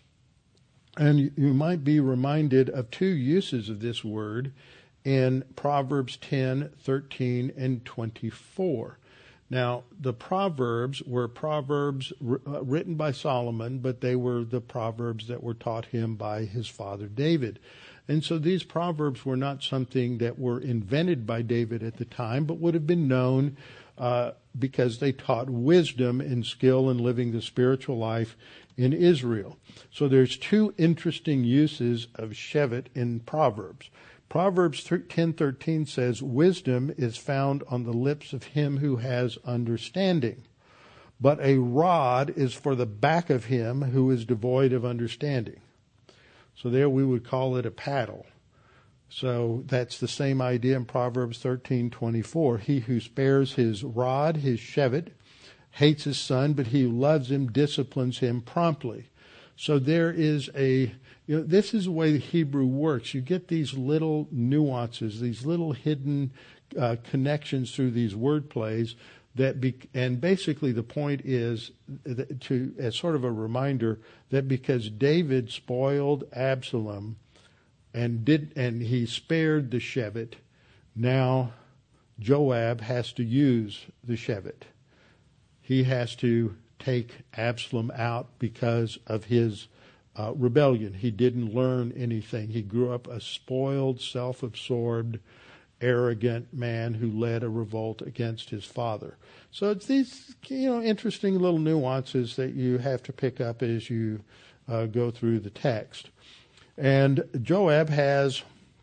And you, you might be reminded of two uses of this word in Proverbs ten, thirteen, and twenty-four. Now, the Proverbs were Proverbs uh, written by Solomon, but they were the Proverbs that were taught him by his father David. And so these Proverbs were not something that were invented by David at the time, but would have been known uh, because they taught wisdom and skill in living the spiritual life in Israel. So there's two interesting uses of shevet in Proverbs. Proverbs ten thirteen says, wisdom is found on the lips of him who has understanding, but a rod is for the back of him who is devoid of understanding. So there we would call it a paddle. So that's the same idea in Proverbs thirteen twenty-four. He who spares his rod, his shevet, hates his son, but he who loves him disciplines him promptly. So there is a You know, this is the way the Hebrew works. You get these little nuances, these little hidden uh, connections through these word plays that, be, and basically the point is that to, as sort of a reminder that because David spoiled Absalom and did, and he spared the shevet, now Joab has to use the shevet. He has to take Absalom out because of his Uh, rebellion. He didn't learn anything. He grew up a spoiled, self-absorbed, arrogant man who led a revolt against his father. So it's these, you know, interesting little nuances that you have to pick up as you uh, go through the text. And Joab has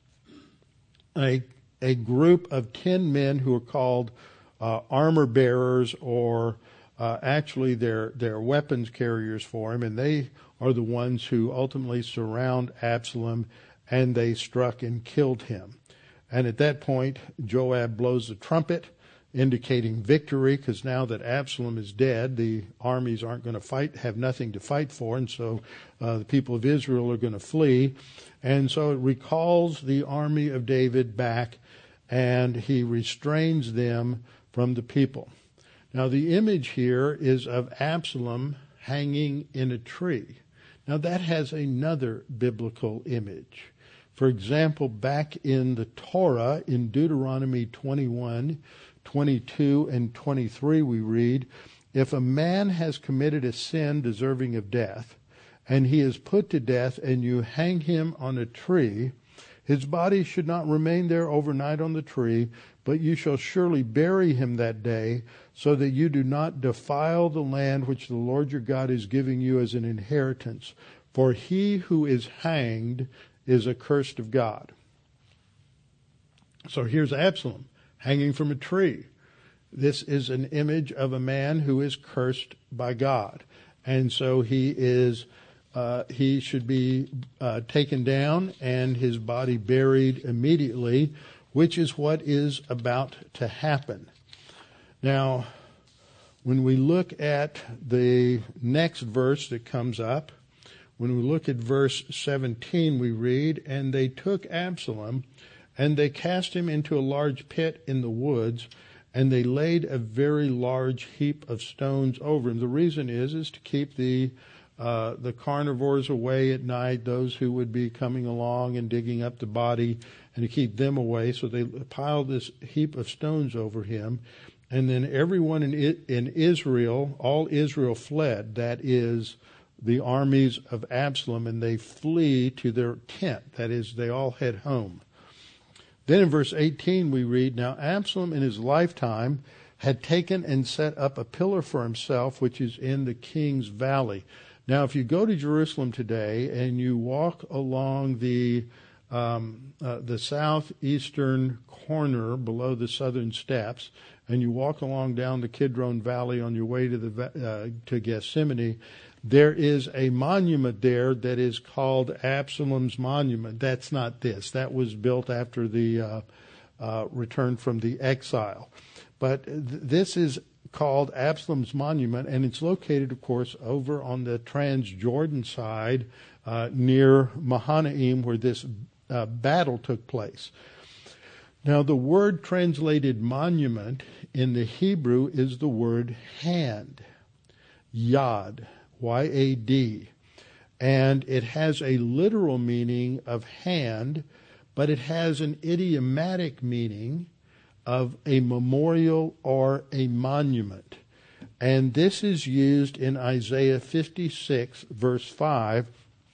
a a group of ten men who are called uh, armor bearers, or uh, actually they're they're weapons carriers for him, and they are the ones who ultimately surround Absalom, and they struck and killed him. And at that point, Joab blows the trumpet, indicating victory, because now that Absalom is dead, the armies aren't going to fight, have nothing to fight for, and so uh, the people of Israel are going to flee. And so it recalls the army of David back, and he restrains them from the people. Now the image here is of Absalom hanging in a tree. Now that has another biblical image. For example, back in the Torah, in Deuteronomy twenty-one, twenty-two, and twenty-three, we read, if a man has committed a sin deserving of death, and he is put to death, and you hang him on a tree, his body should not remain there overnight on the tree, but you shall surely bury him that day, so that you do not defile the land which the Lord your God is giving you as an inheritance. For he who is hanged is accursed of God. So here's Absalom hanging from a tree. This is an image of a man who is cursed by God. And so he is, uh, he should be uh, taken down and his body buried immediately, which is what is about to happen. Now, when we look at the next verse that comes up, when we look at verse seventeen, we read, and they took Absalom, and they cast him into a large pit in the woods, and they laid a very large heap of stones over him. The reason is, is to keep the uh, the carnivores away at night, those who would be coming along and digging up the body, and to keep them away. So they piled this heap of stones over him. And then everyone in in Israel, all Israel fled, that is, the armies of Absalom, and they flee to their tent. That is, they all head home. Then in verse eighteen we read, now Absalom in his lifetime had taken and set up a pillar for himself, which is in the king's valley. Now, if you go to Jerusalem today and you walk along the um, uh, the southeastern corner below the southern steps, and you walk along down the Kidron Valley on your way to the uh, to Gethsemane, there is a monument there that is called Absalom's Monument. That's not this. That was built after the uh, uh, return from the exile. But th- this is called Absalom's Monument, and it's located, of course, over on the Transjordan side uh, near Mahanaim, where this uh, battle took place. Now, the word translated monument in the Hebrew is the word hand, yad, Y A D. And it has a literal meaning of hand, but it has an idiomatic meaning of a memorial or a monument. And this is used in Isaiah fifty-six, verse five,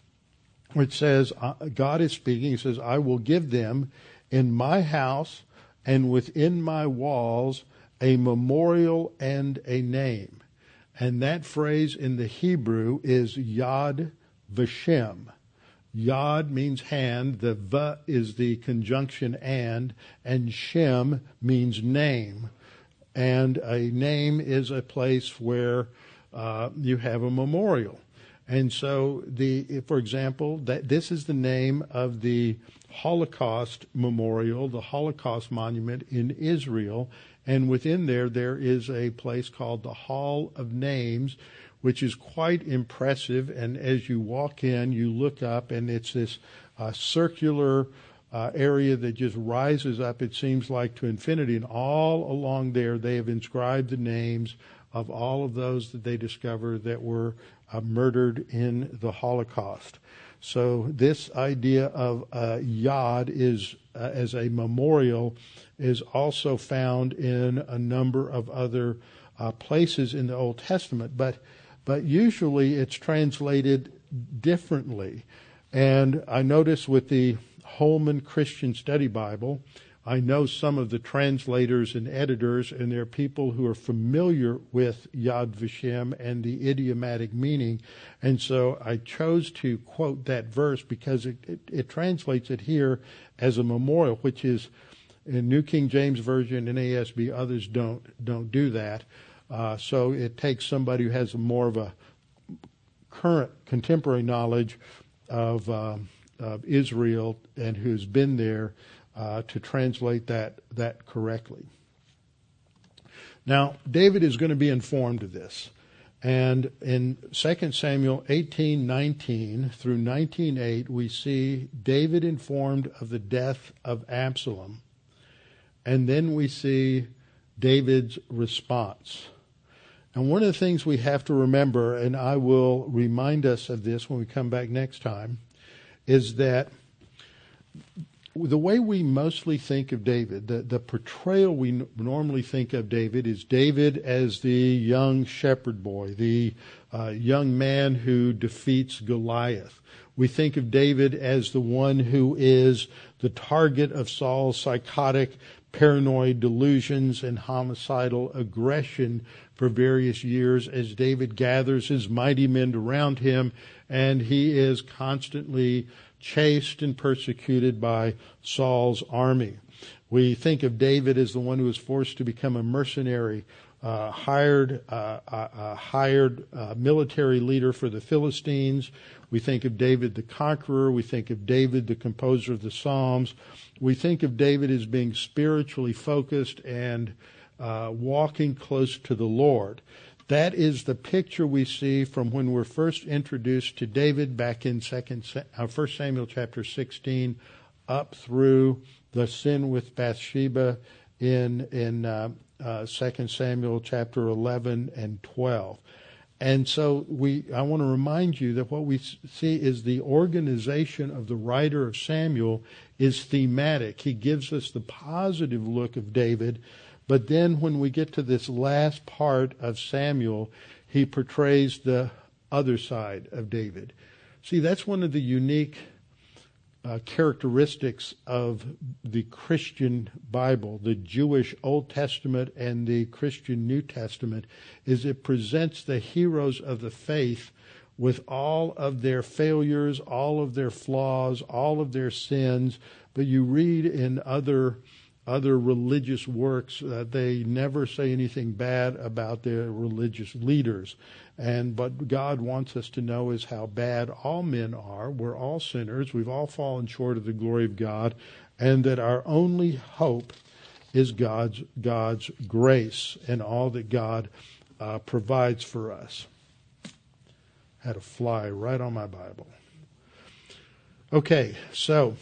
which says, God is speaking, he says, I will give them in my house and within my walls a memorial and a name. And that phrase in the Hebrew is Yad Vashem. Yad means hand, the V is the conjunction and, and Shem means name. And a name is a place where uh, you have a memorial. And so, the, for example, that this is the name of the Holocaust Memorial, the Holocaust Monument in Israel. And within there, there is a place called the Hall of Names, which is quite impressive. And as you walk in, you look up, and it's this uh, circular uh, area that just rises up, it seems like, to infinity. And all along there, they have inscribed the names of all of those that they discover that were uh, murdered in the Holocaust. So this idea of uh, Yad is uh, as a memorial is also found in a number of other uh, places in the Old Testament, but but usually it's translated differently. And I notice with the Holman Christian Study Bible, I know some of the translators and editors, and there are people who are familiar with Yad Vashem and the idiomatic meaning. And so I chose to quote that verse because it, it, it translates it here as a memorial, which is in New King James Version and A S B. Others don't don't do that. Uh, so it takes somebody who has more of a current contemporary knowledge of, um, of Israel and who's been there Uh, to translate that that correctly. Now, David is going to be informed of this. And in Second Samuel eighteen nineteen through nineteen eight, we see David informed of the death of Absalom. And then we see David's response. And one of the things we have to remember, and I will remind us of this when we come back next time, is that the way we mostly think of David, the, the portrayal we n- normally think of David is David as the young shepherd boy, the uh, young man who defeats Goliath. We think of David as the one who is the target of Saul's psychotic, paranoid delusions and homicidal aggression for various years as David gathers his mighty men around him, and he is constantly chased and persecuted by Saul's army. We think of David as the one who was forced to become a mercenary, uh, hired uh, uh, uh, hired uh, military leader for the Philistines. We think of David the conqueror. We think of David the composer of the Psalms. We think of David as being spiritually focused and uh, walking close to the Lord. That is the picture we see from when we're first introduced to David back in Second, uh, First Samuel chapter sixteen, up through the sin with Bathsheba in in uh, uh, Second Samuel chapter eleven and twelve. And so we, I want to remind you that what we see is the organization of the writer of Samuel is thematic. He gives us the positive look of David. But then when we get to this last part of Samuel, he portrays the other side of David. See, that's one of the unique uh, characteristics of the Christian Bible, the Jewish Old Testament and the Christian New Testament, is it presents the heroes of the faith with all of their failures, all of their flaws, all of their sins. But you read in other other religious works that uh, they never say anything bad about their religious leaders. And what God wants us to know is how bad all men are. We're all sinners. We've all fallen short of the glory of God, and that our only hope is God's God's grace and all that God uh, provides for us. Had a fly right on my Bible. Okay, so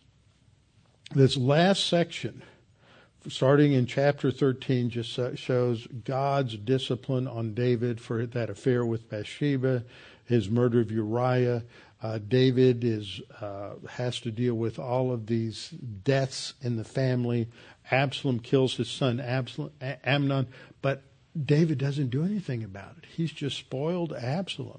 this last section, starting in chapter thirteen, just shows God's discipline on David for that affair with Bathsheba, his murder of Uriah. Uh, David is uh, has to deal with all of these deaths in the family. Absalom kills his son Absalom, Amnon, but David doesn't do anything about it. He's just spoiled Absalom.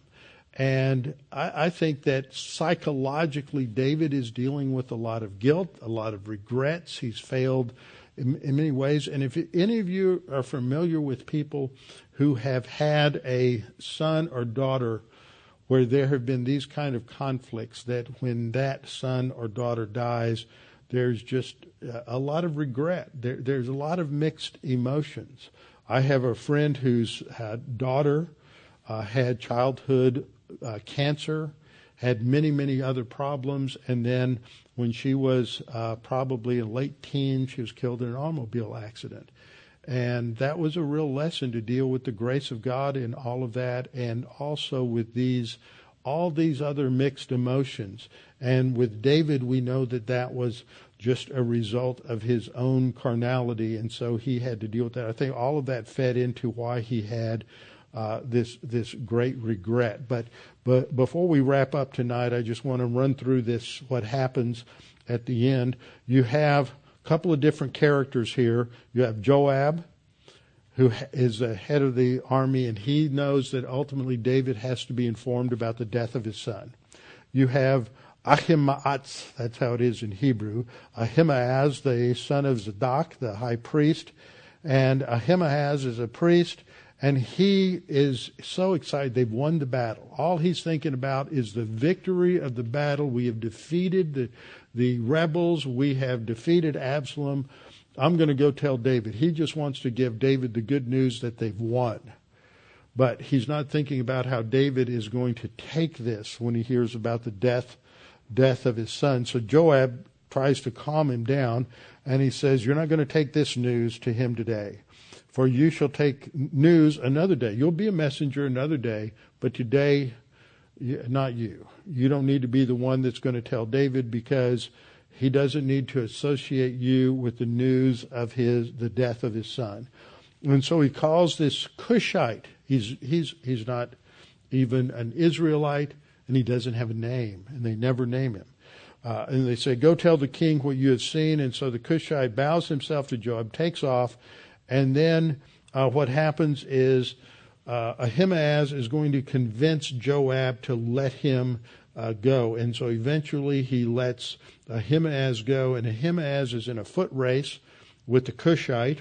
And I, I think that psychologically David is dealing with a lot of guilt, a lot of regrets. He's failed in, in many ways. And if any of you are familiar with people who have had a son or daughter where there have been these kind of conflicts, that when that son or daughter dies, there's just a lot of regret. There, there's a lot of mixed emotions. I have a friend whose had daughter uh, had childhood uh, cancer, had many, many other problems, and then when she was uh, probably in late teens, she was killed in an automobile accident. And that was a real lesson to deal with the grace of God in all of that, and also with these, all these other mixed emotions. And with David, we know that that was just a result of his own carnality, and so he had to deal with that. I think all of that fed into why he had uh, this this great regret. But but before we wrap up tonight, I just want to run through this, what happens at the end. You have a couple of different characters here. You have Joab, who is the head of the army, and he knows that ultimately David has to be informed about the death of his son. You have Ahimaaz, that's how it is in Hebrew, Ahimaaz, the son of Zadok, the high priest, and Ahimaaz is a priest, and he is so excited. They've won the battle. All he's thinking about is the victory of the battle. We have defeated the, the rebels. We have defeated Absalom. I'm going to go tell David. He just wants to give David the good news that they've won. But he's not thinking about how David is going to take this when he hears about the death death of his son. So Joab tries to calm him down, and he says, you're not going to take this news to him today, for you shall take news another day. You'll be a messenger another day, but today, not you. You don't need to be the one that's going to tell David, because he doesn't need to associate you with the news of his the death of his son. And so he calls this Cushite. He's he's he's not even an Israelite, and he doesn't have a name, and they never name him. Uh, and they say, go tell the king what you have seen. And so the Cushite bows himself to Joab, takes off, and then uh, what happens is uh, Ahimaaz is going to convince Joab to let him uh, go. And so eventually he lets Ahimaaz go, and Ahimaaz is in a foot race with the Cushite,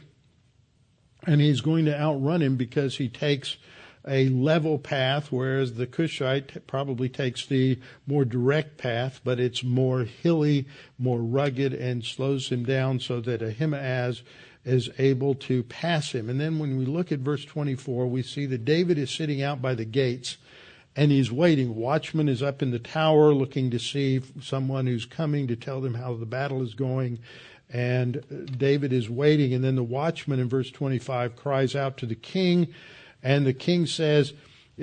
and he's going to outrun him because he takes a level path, whereas the Cushite probably takes the more direct path, but it's more hilly, more rugged, and slows him down so that Ahimaaz is able to pass him. And then when we look at verse twenty-four, we see that David is sitting out by the gates, and he's waiting. Watchman is up in the tower looking to see someone who's coming to tell them how the battle is going. And David is waiting, and then the watchman in verse twenty-five cries out to the king. And the king says,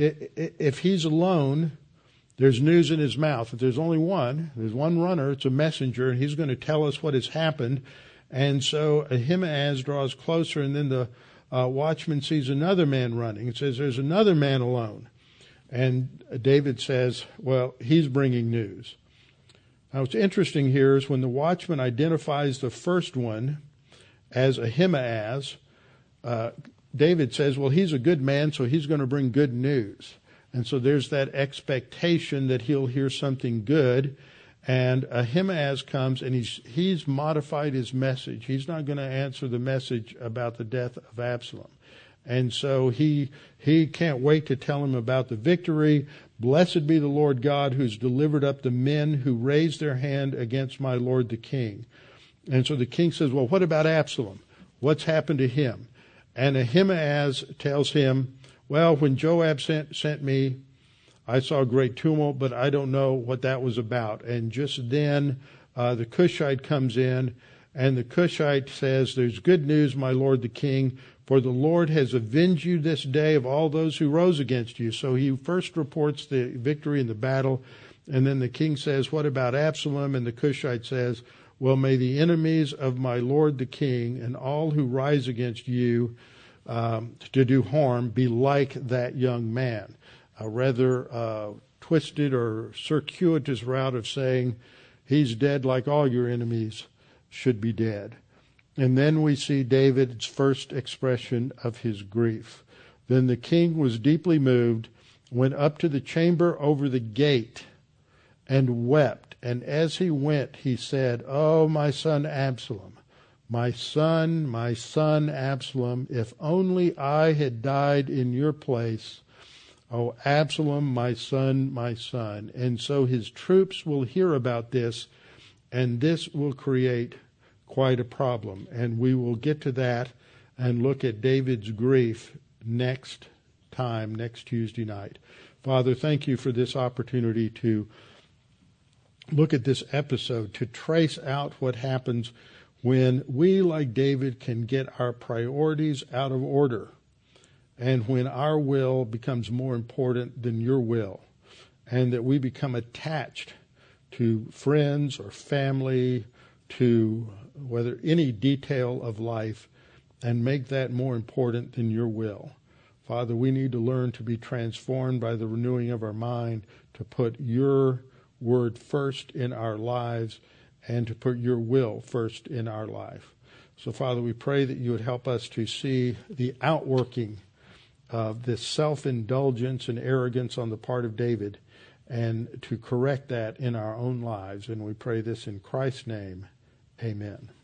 if he's alone, there's news in his mouth. If there's only one, there's one runner, it's a messenger, and he's going to tell us what has happened. And so Ahimaaz draws closer, and then the uh, watchman sees another man running and says, there's another man alone. And David says, well, he's bringing news. Now, what's interesting here is when the watchman identifies the first one as Ahimaaz, uh, David says, well, he's a good man, so he's going to bring good news. And so there's that expectation that he'll hear something good. And Ahimaaz comes, and he's he's modified his message. He's not going to answer the message about the death of Absalom. And so he he can't wait to tell him about the victory. Blessed be the Lord God, who's delivered up the men who raised their hand against my lord the king. And so the king says, well, what about Absalom? What's happened to him? And Ahimaaz tells him, well, when Joab sent, sent me, I saw great tumult, but I don't know what that was about. And just then uh, the Cushite comes in, and the Cushite says, there's good news, my lord the king, for the Lord has avenged you this day of all those who rose against you. So he first reports the victory in the battle, and then the king says, what about Absalom? And the Cushite says, well, may the enemies of my lord the king and all who rise against you um, to do harm be like that young man. A rather uh, twisted or circuitous route of saying he's dead like all your enemies should be dead. And then we see David's first expression of his grief. Then the king was deeply moved, went up to the chamber over the gate, and wept. And as he went, he said, oh, my son Absalom, my son, my son Absalom, if only I had died in your place. Oh, Absalom, my son, my son. And so his troops will hear about this, and this will create quite a problem. And we will get to that and look at David's grief next time, next Tuesday night. Father, thank you for this opportunity to look at this episode, to trace out what happens when we, like David, can get our priorities out of order. And when our will becomes more important than your will, and that we become attached to friends or family, to whether any detail of life, and make that more important than your will. Father, we need to learn to be transformed by the renewing of our mind, to put your word first in our lives, and to put your will first in our life. So, Father, we pray that you would help us to see the outworking of this self-indulgence and arrogance on the part of David, and to correct that in our own lives. And we pray this in Christ's name. Amen.